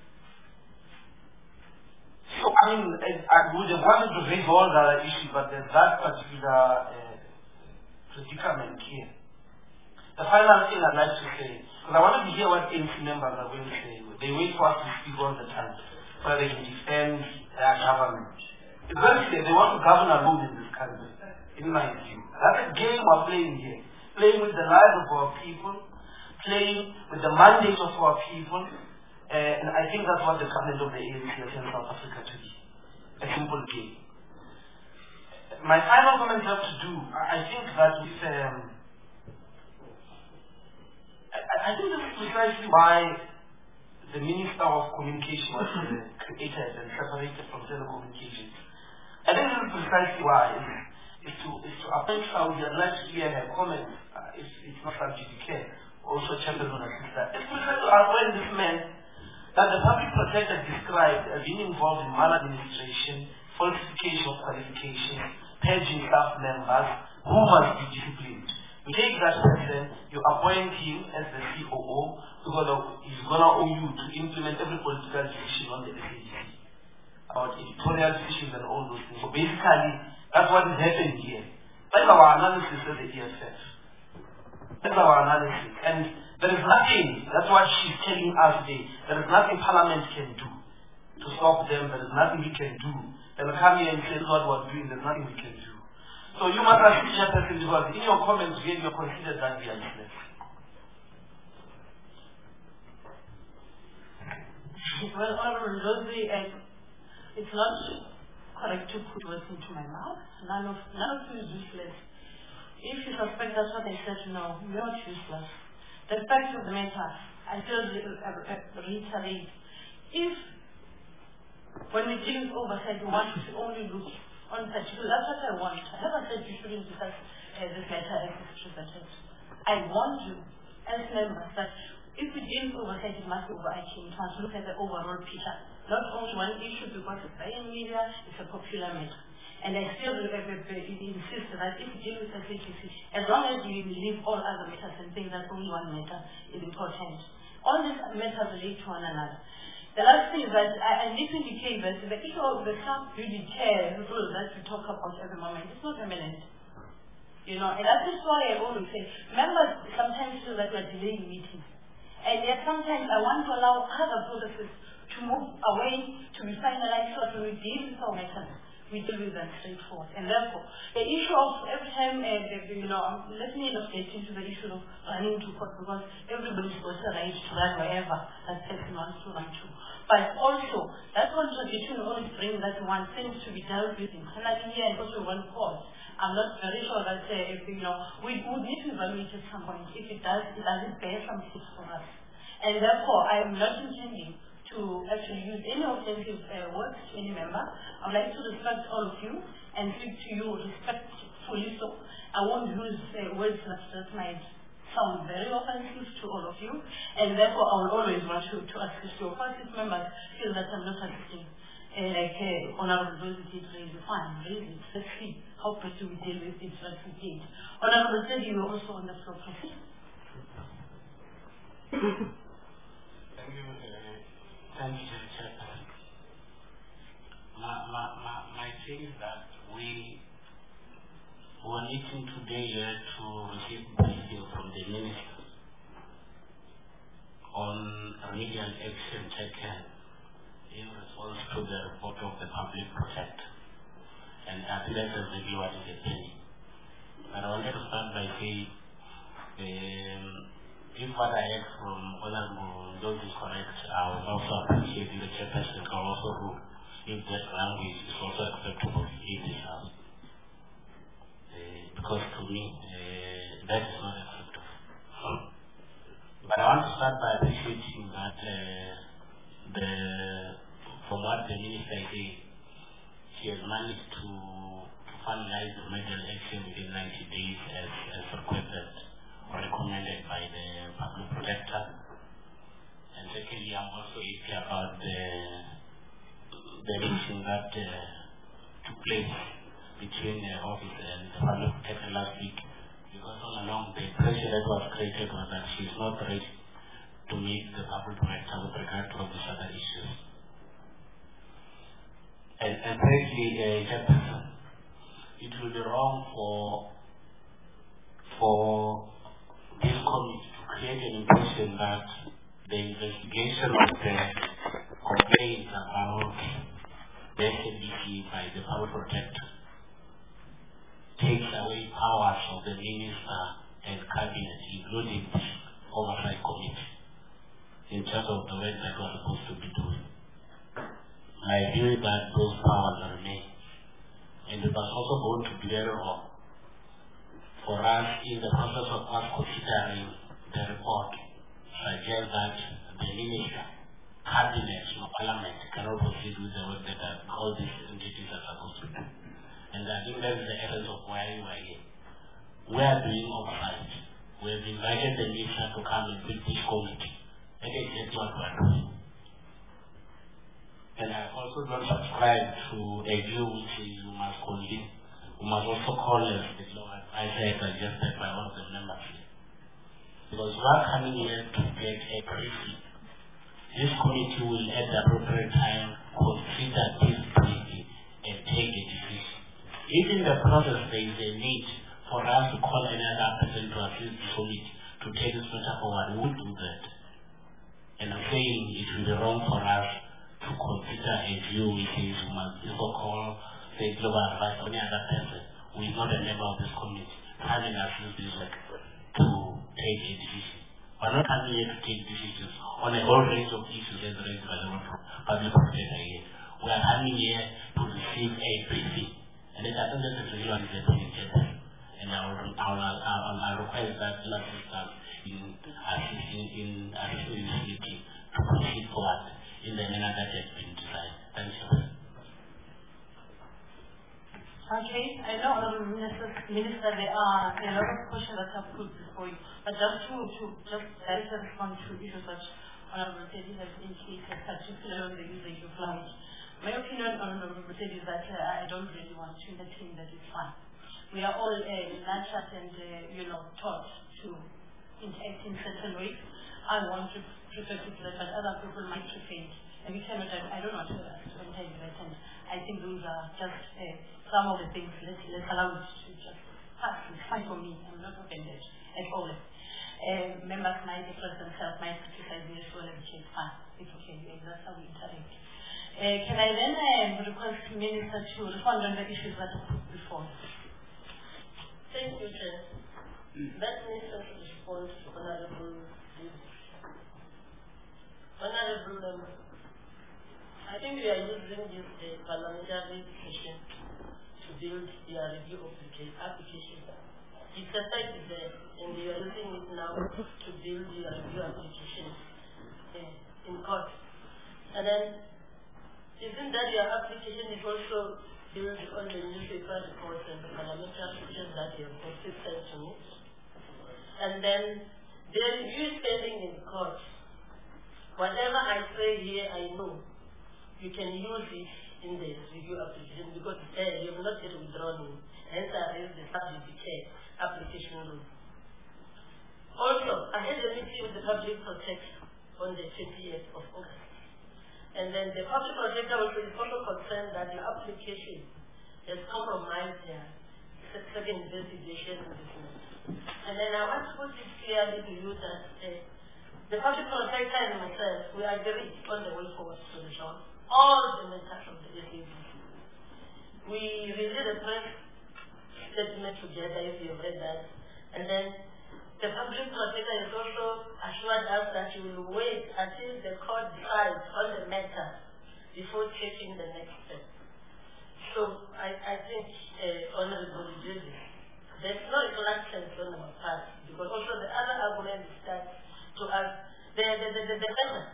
so I mean, I would have wanted to raise all the other issues, but there's that particular predicament here. The final thing I'd like to say, because I wanted to hear what ANC members are going to say. They wait for us to speak all the time, so they can defend their government. It's very clear, they want to govern alone in this country, in my view. That's a game we're playing here. Playing with the lives of our people, playing with the mandate of our people, and I think that's what the government of the ANC has in South Africa to be. A simple game. My final comments have to do, I think that with, I think this is precisely why the Minister of Communication was created and separated from telecommunications. I think this is precisely why is to approach Saudi. I'd like to hear her comments. It's not subject to care. Also, Champions on assist that. It's precisely when this man that the public protector described as being involved in maladministration, falsification of qualifications, purging staff members who must be disciplined. You take that person, you appoint him as the COO because he's going to owe you to implement every political decision on the SADC about editorial decisions and all those things. So basically, that's what is happening here. That's our analysis of the EFF. That's our analysis. And there is nothing, that's what she's telling us today, there is nothing Parliament can do to stop them, there is nothing we can do. They'll come here and say what we're doing, there's nothing we can do. So you must assist Chairperson because in your comments here you consider that we are useless. Well, Honorable Rosie, it's not correct to put words into my mouth. None of you is useless. If you suspect that's what I said, no, you're not useless. The fact of the matter, I still reiterate, if when we deal with oversight, we want to only look on particular, that's what I want. I never said you shouldn't discuss this matter as it's presented. I want you, as members, that if we deal with oversight, it must be overarching. It must look at the overall picture. Not only one issue because it's in media, it's a popular matter. And I still insist that if we deal with SADC, as long as we leave all other matters and think that only one matter is important. All these matters relate to one another. The last thing is that I need to indicate that the issue of the sub-duty care rule that we talk about at the moment is not permanent. You know, and that is why I always say, members sometimes feel that we are delaying meetings. And yet sometimes I want to allow other processes to move away, to be finalized, so that we deal with our matters. We deal with them straightforward. And therefore, the issue of every time, let me not get into the issue of running to court because everybody's got a right to run wherever that person wants to run to. But also, that contradiction always brings that one things to be dealt with internally here and also one court. I'm not very sure that, we would need to evaluate at some point. If it does, it doesn't bear some fruit for us. And therefore, I am not intending to actually use any offensive words to any member. I would like to respect all of you and speak to you respectfully so. I won't use words that might sound very offensive to all of you, and therefore I will always want to assist you. Of course, if members feel that I'm not assisting, Honorable Rosie did raise it, fine, raise it. Let's see how best we deal with it like we did. Honorable said you were also on the floor, please. Thank you. Thank you, Chairperson. My thing is that we were meeting today here to receive briefing from the Minister on remedial action taken in response to the report of the Public Protector. And I think that's exactly what is happening. But I wanted to start by saying, if what I heard from Honorable Those is correct, I would also appreciate the Chairperson can also rule if that language is also acceptable in this House. Because to me, that is not acceptable. But I want to start by appreciating that from what the Minister said, she has managed to finalize the remedial action within 90 days as requested or recommended by the Public Protector. And secondly, I'm also happy about the meeting that took place between the office and the Public Protector last week, because all along the pressure that was created was that she's not ready to meet the Public Protector with regard to all these other issues. And thirdly, Chairperson, it will be wrong for this committee to create an impression that the investigation of the complaints about the SADC by the Public Protector takes away powers of the Minister and Cabinet, including the Oversight Committee, in terms of the work that we're supposed to be doing. My view is that those powers remain. And it was also going to be very wrong for us in the process of us considering the report suggest that the Minister, Cabinet, or Parliament cannot proceed with the work that all these entities are supposed to do. And I think that is the essence of why we are here. We are doing oversight. We have invited the Minister to come and build this committee. That is exactly what we are doing. And I also don't subscribe to a view which is you must convene. We must also call as the law advisor suggested by one of the members because we are coming here to get a briefing. This committee will at the appropriate time consider this briefing and take a decision. If in the process there is a need for us to call another person to assist the committee to take this matter forward, we will do that. And I'm saying it will be wrong for us to consider a view which is so-called, say, global advice on any other person who is not a member of this committee, having assist this work to take a decision. We are not coming here to take decisions on a whole range of issues as raised by the public protector here. We are coming here to receive a briefing. And I think that is really what is happening here. And I'll request that last staff in assisting in this meeting to proceed forward in the manner that has been decided. Thank you. Okay, I know, Minister, there are a lot of questions that have put before you, but just to respond to issues that Honorable Teddy has indicated, particularly on the usage of language. My opinion on Honorable Teddy is that I don't really want to entertain that it's fine. We are all nurtured and taught to interact in certain ways. I want to prefer to do that, but other people might prefer. And we cannot. I don't want to enter into that. And I think those are just some of the things. Let's allow it to just pass. It's fine for me. I'm not offended at all. Members might express themselves, might criticize me as well, which is fine. It's okay. That's how we interact. Can I then request the Minister to respond on the issues that are put before? Thank you, Chair. Let me first respond to Honorable Member. I think we are using this parliamentary session to build the review application. It's a fact there, and we are using it now to build the review application in court. And then, isn't that your application is also built on the newspaper reports and the parliamentary sessions that you have consistent to me? And then you standing in court. Whatever I say here, I know you can use it in the review application because you have not yet withdrawn it. Hence, I raised the subject application rule. Also, I had a meeting with the public protector on the 20th of August. And then the public protector is also concerned that the application has compromised their second investigation in this matter. And then I want to put it clearly to you that the public protector and myself, we agree on the way forward solution. All the matters of the SABC. We released a press statement together, if you have read that. And then the public protector has also assured us that he will wait until the court decides on the matter before taking the next step. So I think, Honorable Judge, there's no reluctance on our part, because also the other argument is that to us, the letter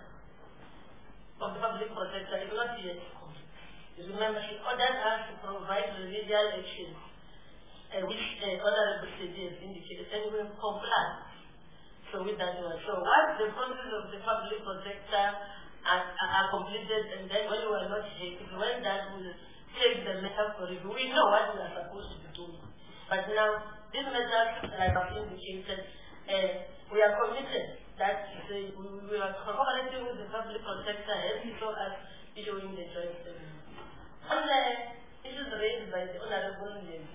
of the public protector is not yet complete. Remember, she ordered us to provide remedial actions, which Honorable City has indicated, and we will comply. So with that one. So once the process of the public protector are completed, and then when we are not here, when that will take the matter for review, we know what we are supposed to be doing. But now, this matter, like I've indicated, we are committed that we are cooperating with the public protector as he saw us issuing the joint statement. On the issues raised by the Honorable Levy,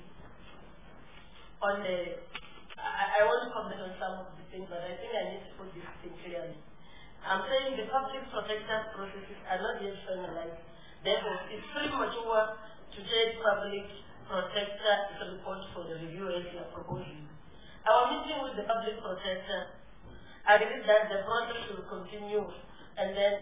I want to comment on some of the things, but I think I need to put this thing clearly. I'm saying the public protector processes are not yet finalized. Therefore, it's premature to take public protector report for the review as we are proposing. Our meeting with the public protector agreed that the process will continue, and then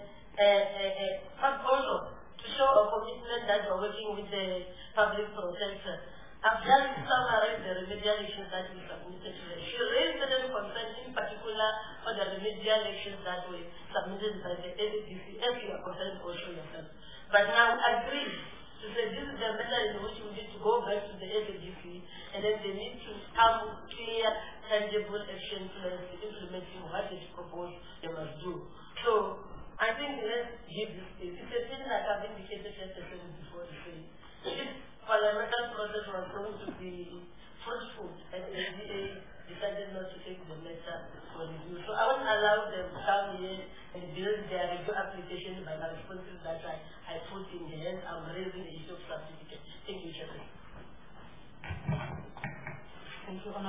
also to show a commitment that we're working with the public protector. I've just summarized the remedial issues that we submitted to them. She raised certain concerns, in particular on the remedial issues that were submitted by the ADPC, as you are concerned also yourself. But now agree to say this is the matter in which we need to go back to the ADPC, and then they need to come clear, tangible action plans implementing what is proposed they must do. So I think let's give this space. It's a thing like I've indicated just a second before the say. This parliamentary process was going to be fruitful, and the ADA decided not to take the matter for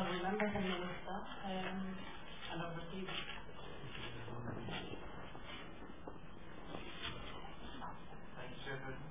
Honorable Members and Minister, Honorable David. Thank you, Chairperson.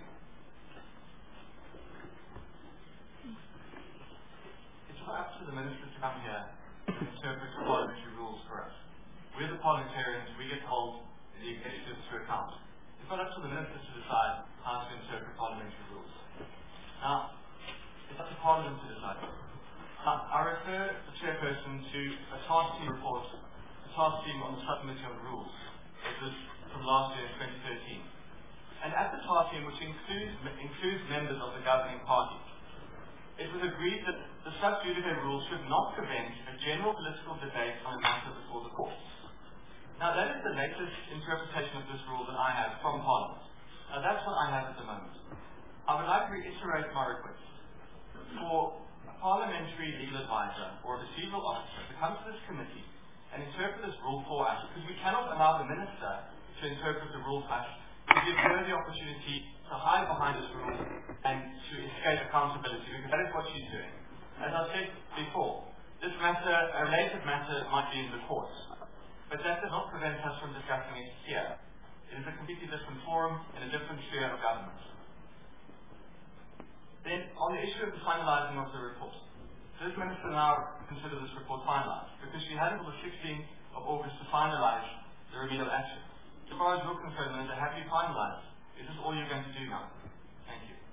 It's not up to the Minister to come here and interpret parliamentary rules for us. We're the parliamentarians, we get to hold the executive to account. It's not up to the Minister to decide how to interpret parliamentary rules. Now, it's up to Parliament to decide. I refer the Chairperson to a task team report, a task team on the Subcommittee on Rules. It was from last year, 2013. And at the task team, which includes members of the governing party, it was agreed that the sub judice rules should not prevent a general political debate on a matter before the courts. Now, that is the latest interpretation of this rule that I have from Parliament. Now, that's what I have at the moment. I would like to reiterate my request for a parliamentary legal advisor or a procedural officer to come to this committee and interpret this rule for us, because we cannot allow the Minister to interpret the rule for us, to give her the opportunity to hide behind this rule and to escape accountability, because that is what she's doing. As I said before, this matter, a related matter, might be in the courts, but that does not prevent us from discussing it here. It is a completely different forum in a different sphere of government. Then, on the issue of the finalising of the report, does the Minister now consider this report finalised? Because she had until the 16th of August to finalise the remedial action. As far as you're concerned, Minister, have you finalised? Is this all you're going to do now? Thank you.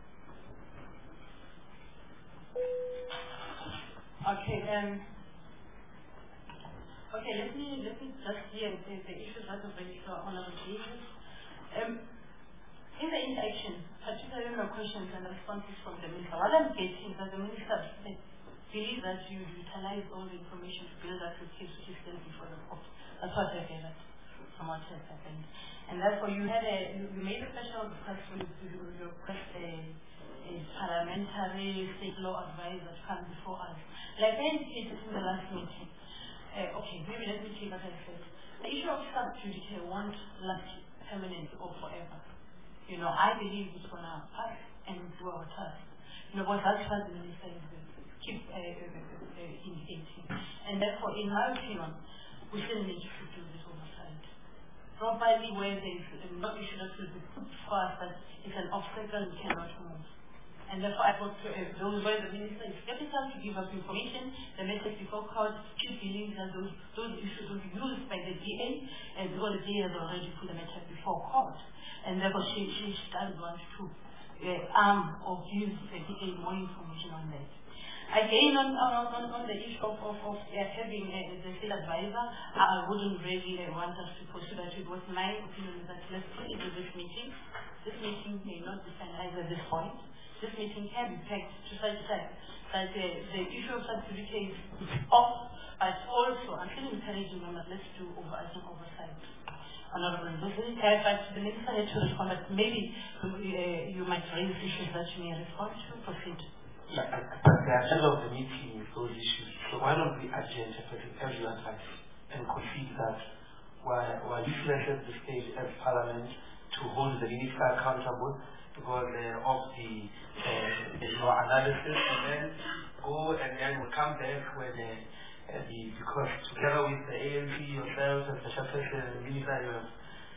Okay, let me just hear the issues that are raised to Honorable David. In the interaction, particularly the questions and responses from the Minister, what I'm getting is that the Minister believes that you utilize all the information to build up a case which is still before the court. That's what I gathered from what has happened. And therefore you made a special request for you request a parliamentary state law advisor to come before us. Like I indicated in the last meeting, okay, maybe let me take what I said. The issue of sub judice won't last permanently or forever. You know, I believe it's going to pass and do our task. You know, but that's what the Minister keep indicating. And therefore, in my opinion, we still need to do this oversight. Properly where there is no issue that will be put fast that it's an obstacle we cannot move. And therefore, I thought those where the Minister is skeptical to give us information, the message before court, she believes that those issues will be used by the DA, and because the DA has already put the matter before court. And therefore, she doesn't want to arm or give the DA more information on that. Again, on the issue of having the state advisor, I wouldn't really want us to pursue that. It was my opinion that let's put it to this meeting. This meeting may not be finalized at this point. This meeting can be packed to such that the issue of subsidy is off, but also I'm still encouraging them that let's do oversight. Honorable Minister, but the Minister had to respond, but maybe you might raise issues that you may respond to. Proceed. Yeah, but the agenda of the meeting is those issues. So why don't we agenda everyone's advice and concede that while we select the stage as Parliament to hold the Minister accountable because of the analysis, and then go and then we'll come back when because together with the ANC, yourselves, and the Chairperson and the Minister, you have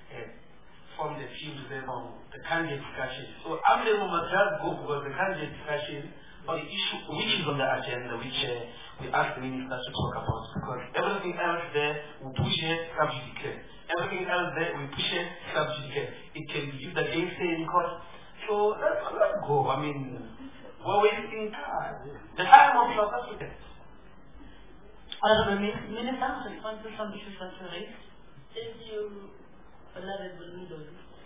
formed a team to them on the candidate discussion. So I'm the one just go because the candidate discussion on the issue which is on the agenda, which we ask the Minister to talk about, because everything else there we push it sub judice. Everything else there we push it sub judice. It can be used against it in court. So let's go. I mean, we're wasting time. The time of South Africa. Honorable Minister, respond to some issues that were raised. Thank you, Honorable Middle.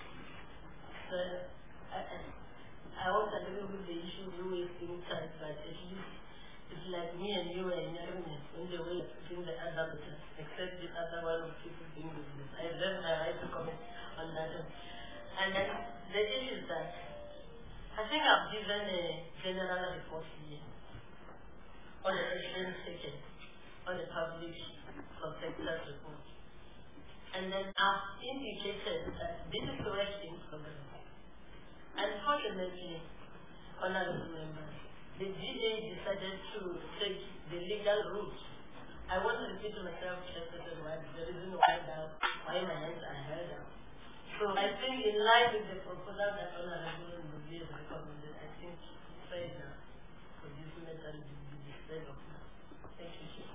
I want to agree with the issue you wasting time, but at least it's like me and you are in agreement in the way of putting the other matters, except the other one of people doing business. I reserve my right to comment on that. And then the issue is that I think I've given a general report here on the actions taken on the public protector's report. And then I've indicated that this is the work in progress. Unfortunately, honorable members, the GA decided to take the legal route. I want to repeat myself, Chairperson, the reason why my hands are held up. So I think in line with the proposal that Honorable Mbuli has recommended, I think it's fair enough for this matter to be displayed of now. Thank you, Chair.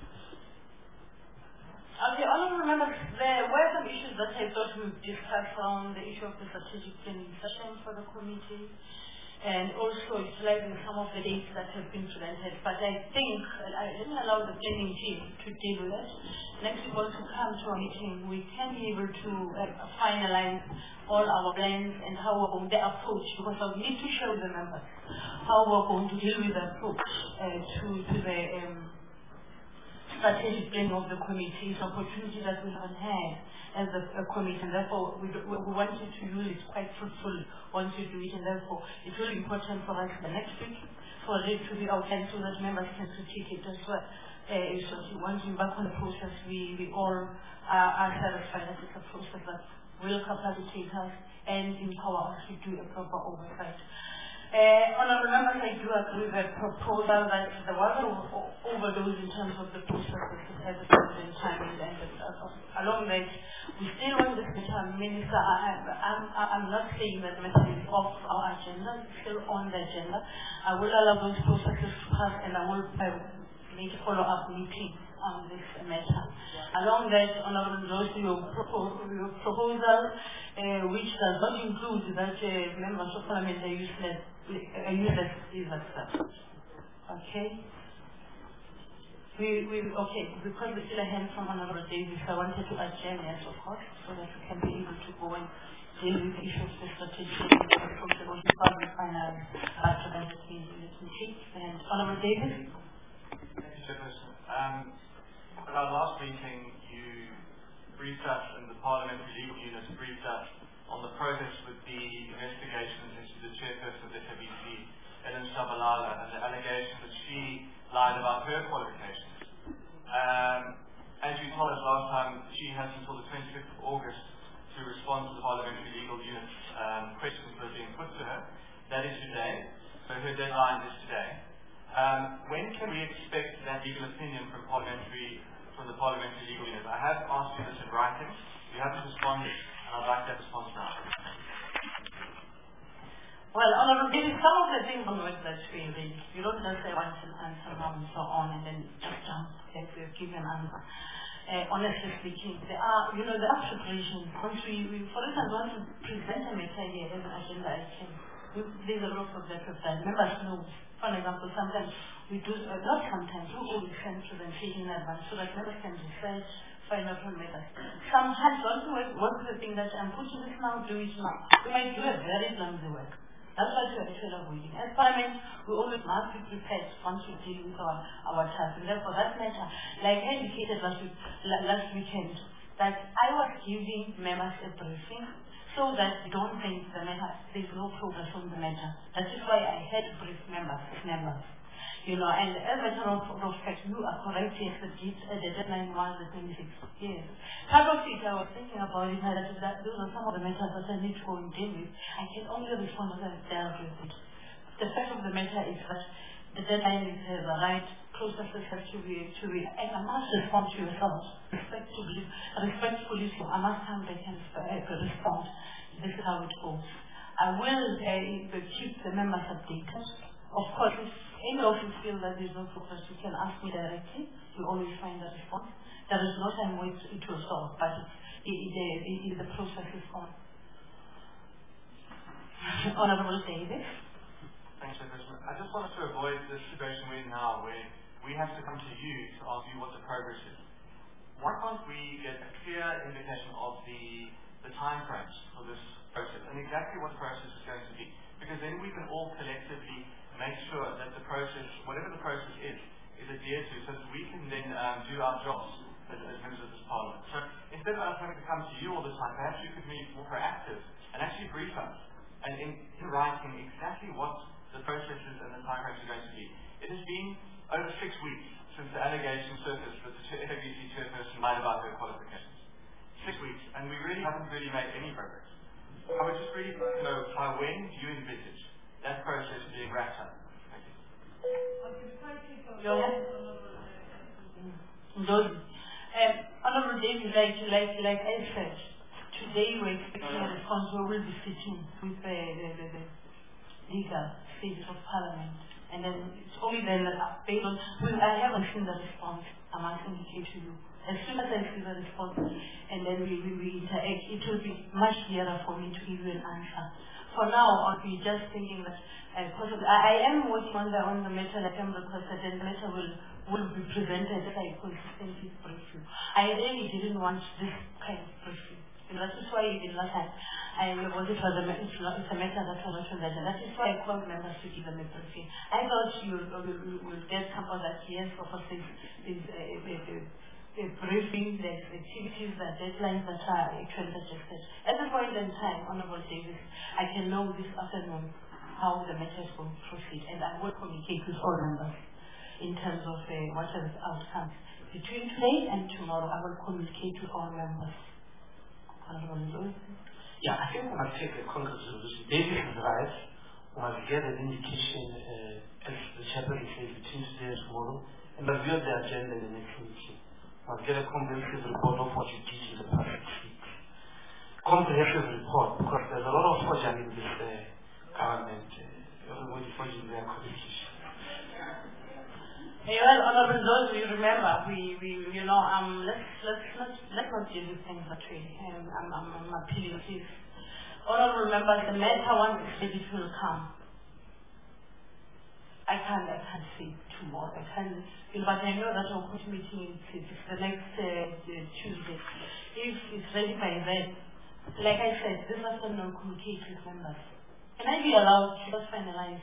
Okay, honorable members, there were some issues that I thought we would discuss on the issue of the strategic planning session for the committee, and also utilizing some of the dates that have been presented. But I think I didn't allow the planning team to deal with it. Next week, once we come to a meeting, we can be able to finalize all our plans and how we're going to approach, because we need to show the members how we're going to deal with the approach to the strategic planning of the committee. It's an opportunity that we haven't had as a committee, and therefore we wanted to use it quite fruitfully once we do it, and therefore it's really important for us the next week for it to be outlined so that members can critique it as well. So once we back on the process, we all are satisfied that it's a process that will capacitate us and empower us to do a proper oversight. Honorable members, I do agree with the proposal that there was an overdose in terms of the processes at the present time, and along that, we still want this matter. Minister, I'm not saying that the matter is off our agenda, it's still on the agenda. I will allow those processes to pass, and I will make a follow-up meeting on this matter. Along that, Honorable Ndosi, your proposal, which does not include that members of parliament are useless, is accepted. Okay? Okay, because we still a hand from Honorable Davis, I wanted to adjourn, yes, of course, so that we can be able to go and deal with the issues of the strategic approach that was probably final after that meeting. And Honorable Davis? Thank you, Chairperson. At our last meeting, you briefed us, and the Parliamentary Legal Unit briefed us on the progress with the investigations into the chairperson of the FABC, Ellen Shabalala, and the allegation that she lied about her qualifications. As you told us last time, she has until the 25th of August to respond to the Parliamentary Legal Unit's questions that are being put to her. That is today, so her deadline is today. When can we expect that legal opinion from the Parliamentary Legal Unit? I have asked you this in writing. You haven't responded, and I'd like that response now. Well, Honorable Davis, some of the things on which that we raised, you don't just say once an answer now and so on, and then just jump that we've given an answer. Honestly speaking, there are preparations. Once we, for instance, want to present a matter here as an agenda item, there's a lot of that prepared. Members know, for example, sometimes we do, not sometimes, we always send presentation in advance so that members can research, find out from matters. Sometimes also work with the thing that I'm putting this now, do it now. We might do a very clumsy work. That's why we are actually avoiding. As Parliament, we always must be prepared once we deal with our task. And therefore, that matter, like I indicated last weekend, that I was giving members a briefing so that they don't think the matter, there's no progress on the matter. That is why I had to brief members. And as a matter of fact, you are correct, yes, the deadline was the 26th. Yes. Part of it, I was thinking about it, that those are some of the matters that I need to go and deal with. I can only respond as I dealt with it. The fact of the matter is that the deadline is the right processes have to be, and I must respond to yourselves respectfully, so I must come back and respond. This is how it goes. I will keep the members updated. Of course, if any of you feel that there is no progress, you can ask me directly. You always find a response. There is no time wait it will solve, but the process is on. Honorable Davis. Thanks, Chairperson. I just wanted to avoid the situation we're in now, where we have to come to you to ask you what the progress is. Why can't we get a clear indication of the time frames for this process and exactly what the process is going to be? Because then we can all collectively make sure that the process, whatever the process is adhered to, so that we can then do our jobs as members of this Parliament. So instead of us having to come to you all the time, perhaps you could be more proactive and actually brief us and in writing exactly what the processes and the time frames are going to be. It has been over 6 weeks since the allegation surfaced that the FABC chairperson lied about her qualifications. 6 weeks, and we really haven't made any progress. I would just really like to know when do you envisage that process being wrapped up? Thank you. Honorable David, like I said, today we're expecting a response. We will be sitting with the legal stages of Parliament, and then it's only then that I haven't seen the response. I'm asking to you. As soon as I see the response, and then we interact, it will be much clearer for me to give you an answer. For now, I'll be just thinking that possibly I am working on the matter that I'm requested, and the matter will be presented as a consistency briefing. I really didn't want this kind of briefing. That is why even last time it's a matter that was not on the agenda. That is why I called members to give them a briefing. I thought you will get comfort that yes, of course, there's a briefing, there's activities, the deadlines that are actually suggested. At this point in time, Honorable Davis, I can know this afternoon how the matter is going to proceed, and I will communicate with all members in terms of what are the outcomes. Between today and tomorrow, I will communicate with all members. Yeah, I think we must take a concrete solution. David is right. We must get an indication, as the chairman says, between today and tomorrow, and review the agenda in the next meeting. We must get a comprehensive report of what you did in the past 6 weeks. Comprehensive report, because there's a lot of forgery in this government. Everybody forging their constitution. Well, Honorable those you remember, let's not deal with things that way. I'm appealing to you. Honorable members, the matter once it will come. I can't say tomorrow. I can't, but I know that our court meeting is the next Tuesday. If it's ready by then, like I said, this afternoon communicate with members. Can I be allowed to just finalize?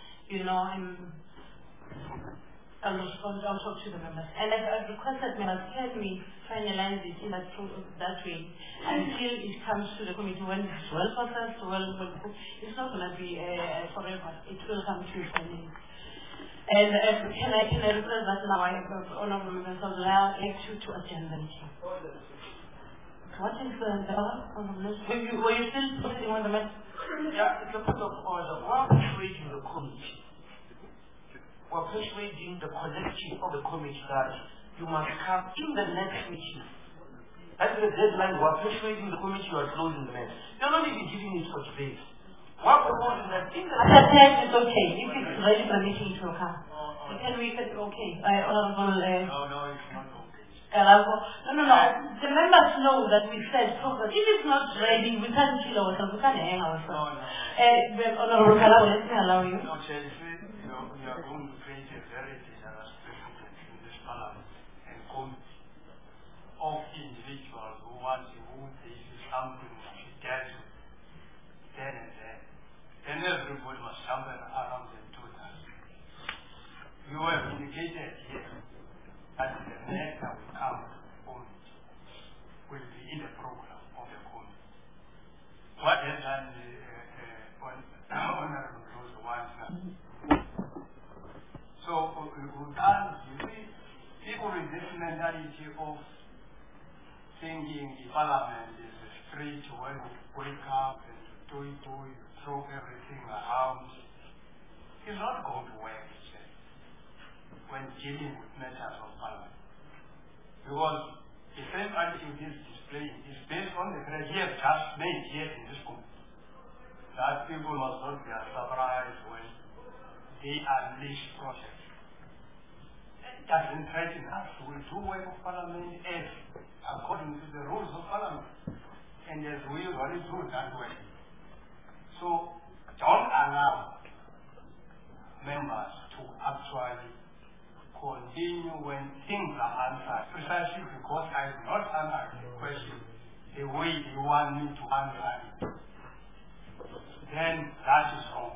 I'll talk to the members. And I've requested members, let me finalize it in that way until it comes to the committee when it's well processed, it's not going to be forever. It will come to finally. And can I request that now I have honorable members of like to agenda meeting? What is the other? Were you still posting on the matter? Yeah, it's a point of order. We're persuading the committee. We're persuading the collective of the committee that you must come in the next meeting. That's the deadline. We're persuading the committee you are closing the matter. You're not even giving it for today. We're proposing that in the next meeting. It's okay. If it's ready for the meeting, it will come. Can we say okay? Honorable. No, it's not okay. No. The members know that we said so. If it's not ready, we can't kill ourselves. We can't hang ourselves. Honorable Kalabo, let me allow you. No, Chair, we are going to create a very dangerous precedent in this Parliament and committee of individuals who want to move the issue something to be dealt with then and there. Then everybody must jump around and do that. You have indicated here that the matter will come on will be in the program of the committee. What has done Honorable Rose wants so we can't people with this mentality of thinking the Parliament is a street where you wake up and you throw everything around. It's not going to work when dealing with matters of Parliament. Because the same attitude is displaying is based on the criteria just made here in this country. That people must not be surprised when they unleash process. It doesn't threaten us. We do work of Parliament as according to the rules of Parliament and as we usually do that way. So don't allow members to actually continue when things are answered, precisely because I do not answer the question the way you want me to answer it. Then that is wrong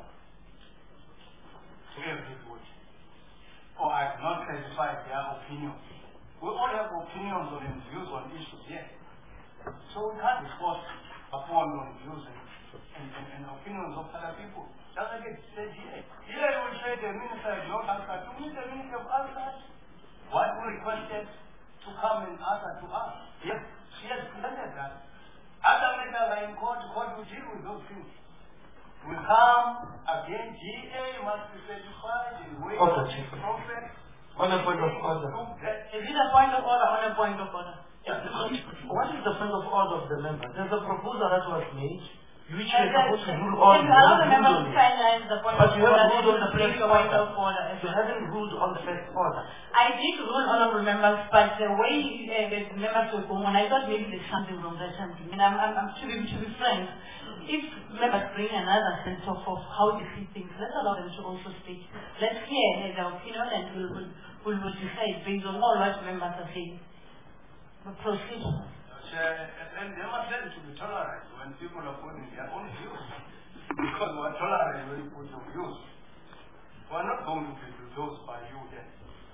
to everybody. Or I do not satisfy their opinion. We all have opinions and views on issues here. So we can't discuss upon on views and opinions of other people. That's like it said here. Here you will say the minister has not answered. You mean the minister of answered what we requested to come and answer to us. Yes, she has presented that. Other matters are in court will deal with those things. We come again, GA must be certified in way of process. On a point of order. Is it a point of order or a point of order? Yeah, what is the point of order of the member? There's a proposal that was made, which we are supposed to rule on. Can you allow the member to finalize the point but of you order? haven't ruled on the first point order. of order. You haven't ruled on the first order. I did rule, honorable members, but the way the members were going on, I thought maybe there's something wrong there. Something. I'm to be frank. If members bring another sense of how they see things, let's allow them to also speak. Let's hear their opinion, and we'll decide based on all what members are saying. But proceed. And they must learn to be tolerant when people are putting their own views. Because we're tolerant when you put your views. We're not going to be those by you then.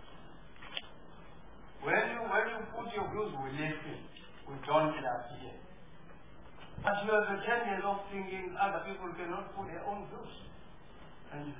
When you put your views, we listen. We don't interfere. But you have a tendency of thinking other people cannot put their own views. And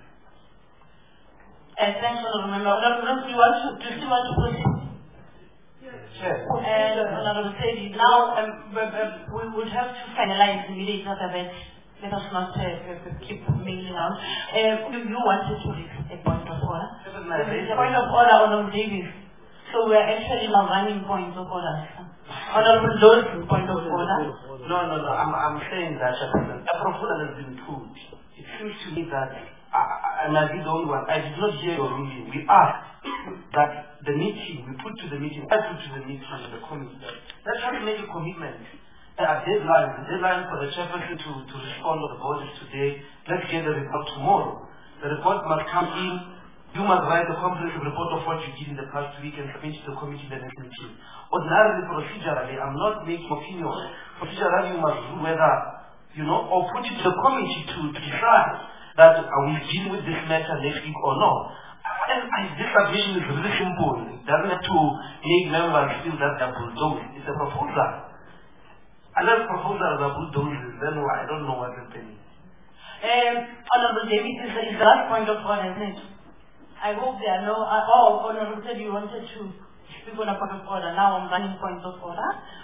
thanks, honorable member. Honorable, do you want to proceed? Yes. Honorable Sedi, now we would have to finalize the meeting after that. Let us not keep mingling out. You wanted to raise a point of order. The point of order, Honorable Davis. So we are actually now running points of order. Honorable Lord's point of order. No. I'm saying that a proposal has been put. It seems to me that I might be the only one. I did not hear your ruling. We asked that the meeting, we put to the meeting, I put to the meeting and the committee. Let's have to make a commitment. A deadline, the deadline for the chairperson to respond to the board is today. Let's get the report tomorrow. The report must come in. You must write a comprehensive report of what you did in the past week and submit to the committee the next meeting. Ordinarily, procedurally, I'm not making opinion. Procedurally, you must do whether, or put it to the committee to decide that we deal with this matter next week or not. And this submission is really simple. It doesn't have to make members feel that they're bulldozed. It's a proposal. Unless proposals are bulldozers, then I don't know what's happening. Honorable David, is the last point of order, isn't it? I hope there are no... Honorable said you wanted to speak on a point of order. Now I'm running points of order.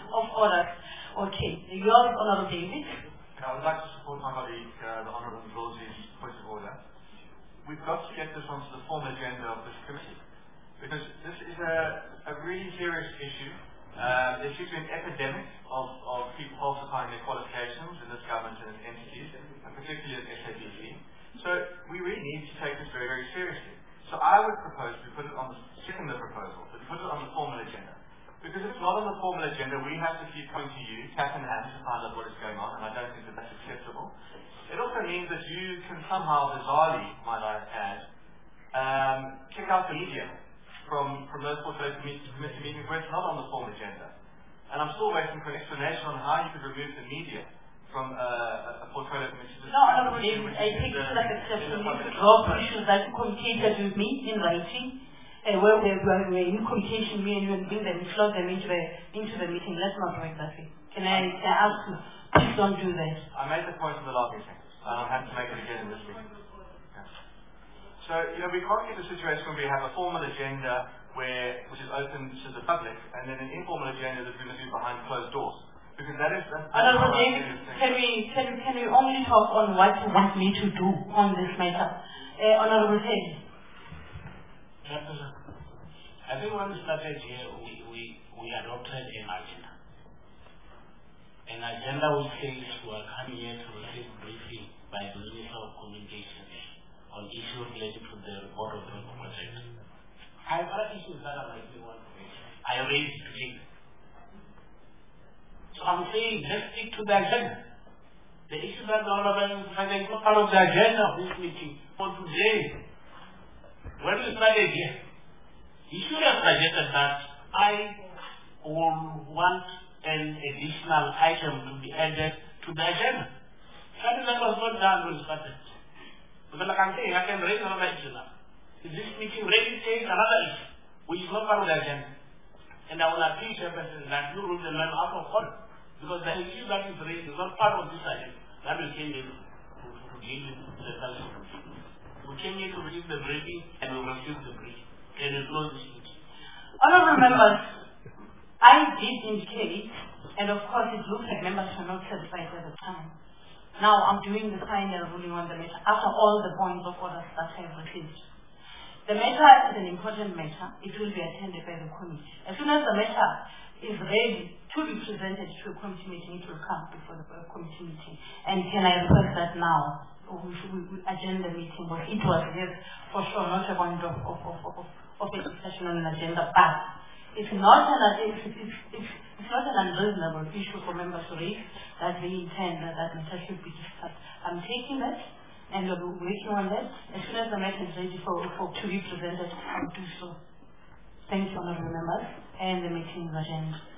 Okay. Yours, Honorable David. I would like to support my colleague, the Honorable Ndlozi's point of order. We've got to get this onto the formal agenda of this committee, because this is a really serious issue. There seems to be an epidemic of people falsifying their qualifications in this government and its entities, and particularly at SABC. So we really need to take this very, very seriously. So I would propose we put it on the proposal, but we put it on the formal agenda. Because if it's not on the formal agenda, we have to keep coming to you, cap in hand, to find out what is going on, and I don't think that that's acceptable. It also means that you can somehow, bizarrely, might I add, kick out the media from those portfolio committee meetings where it's not on the formal agenda. And I'm still waiting for an explanation on how you could remove the media from a portfolio committee. No, Honorable David, I take it as exception. You should draw issues that you communicated with me in writing, where we were in communication, me and you, and bring them, slot them into the meeting. Let's not work that way. Can I ask you, please don't do that. I made the point in the last meeting, and I'm happy to make it again in this meeting. Yeah. So, we can't get a situation where we have a formal agenda which is open to the public, and then an informal agenda that we're going to do behind closed doors. Because that is... Honorable David, can we only talk on what you want me to do on this matter? Honorable David. I think when we started here, we adopted an agenda. An agenda which says we are coming here to receive briefing by the Minister of Communications on issues related to the report of the project. I have other issues that I might want to raise. I raised today. So I'm saying let's stick to the agenda. The issue that the Honorable President is not part of the agenda of this meeting for today. When we started here, he should have suggested that I will want an additional item to be added to the agenda. Something that was not done when we started. Because like I'm saying, I can raise another issue now. If this meeting really takes another issue, which is not part of the agenda, and I will appeal to a person that you rule the man out of order. Because the issue that is raised is not part of this agenda. That we came in to deal with the council. We came here to receive the briefing, and we will receive the briefing. And we close this meeting. Honorable members, I did indicate, and of course it looks like members were not satisfied at the time, Now I'm doing the final ruling on the matter after all the points of orders that I have received. The matter is an important matter. It will be attended by the committee. As soon as the matter is ready to be presented to a committee meeting, it will come before the committee meeting. And can I request that now we agenda the meeting? But it was, yes, for sure, not a point of a discussion on an agenda, but it's not an unreasonable issue for members to raise that they intend that matter should be discussed. I'm taking that and we'll be working on that. As soon as the matter is ready to be presented, I'll do so. Thank you, honorable members, and the meeting is adjourned.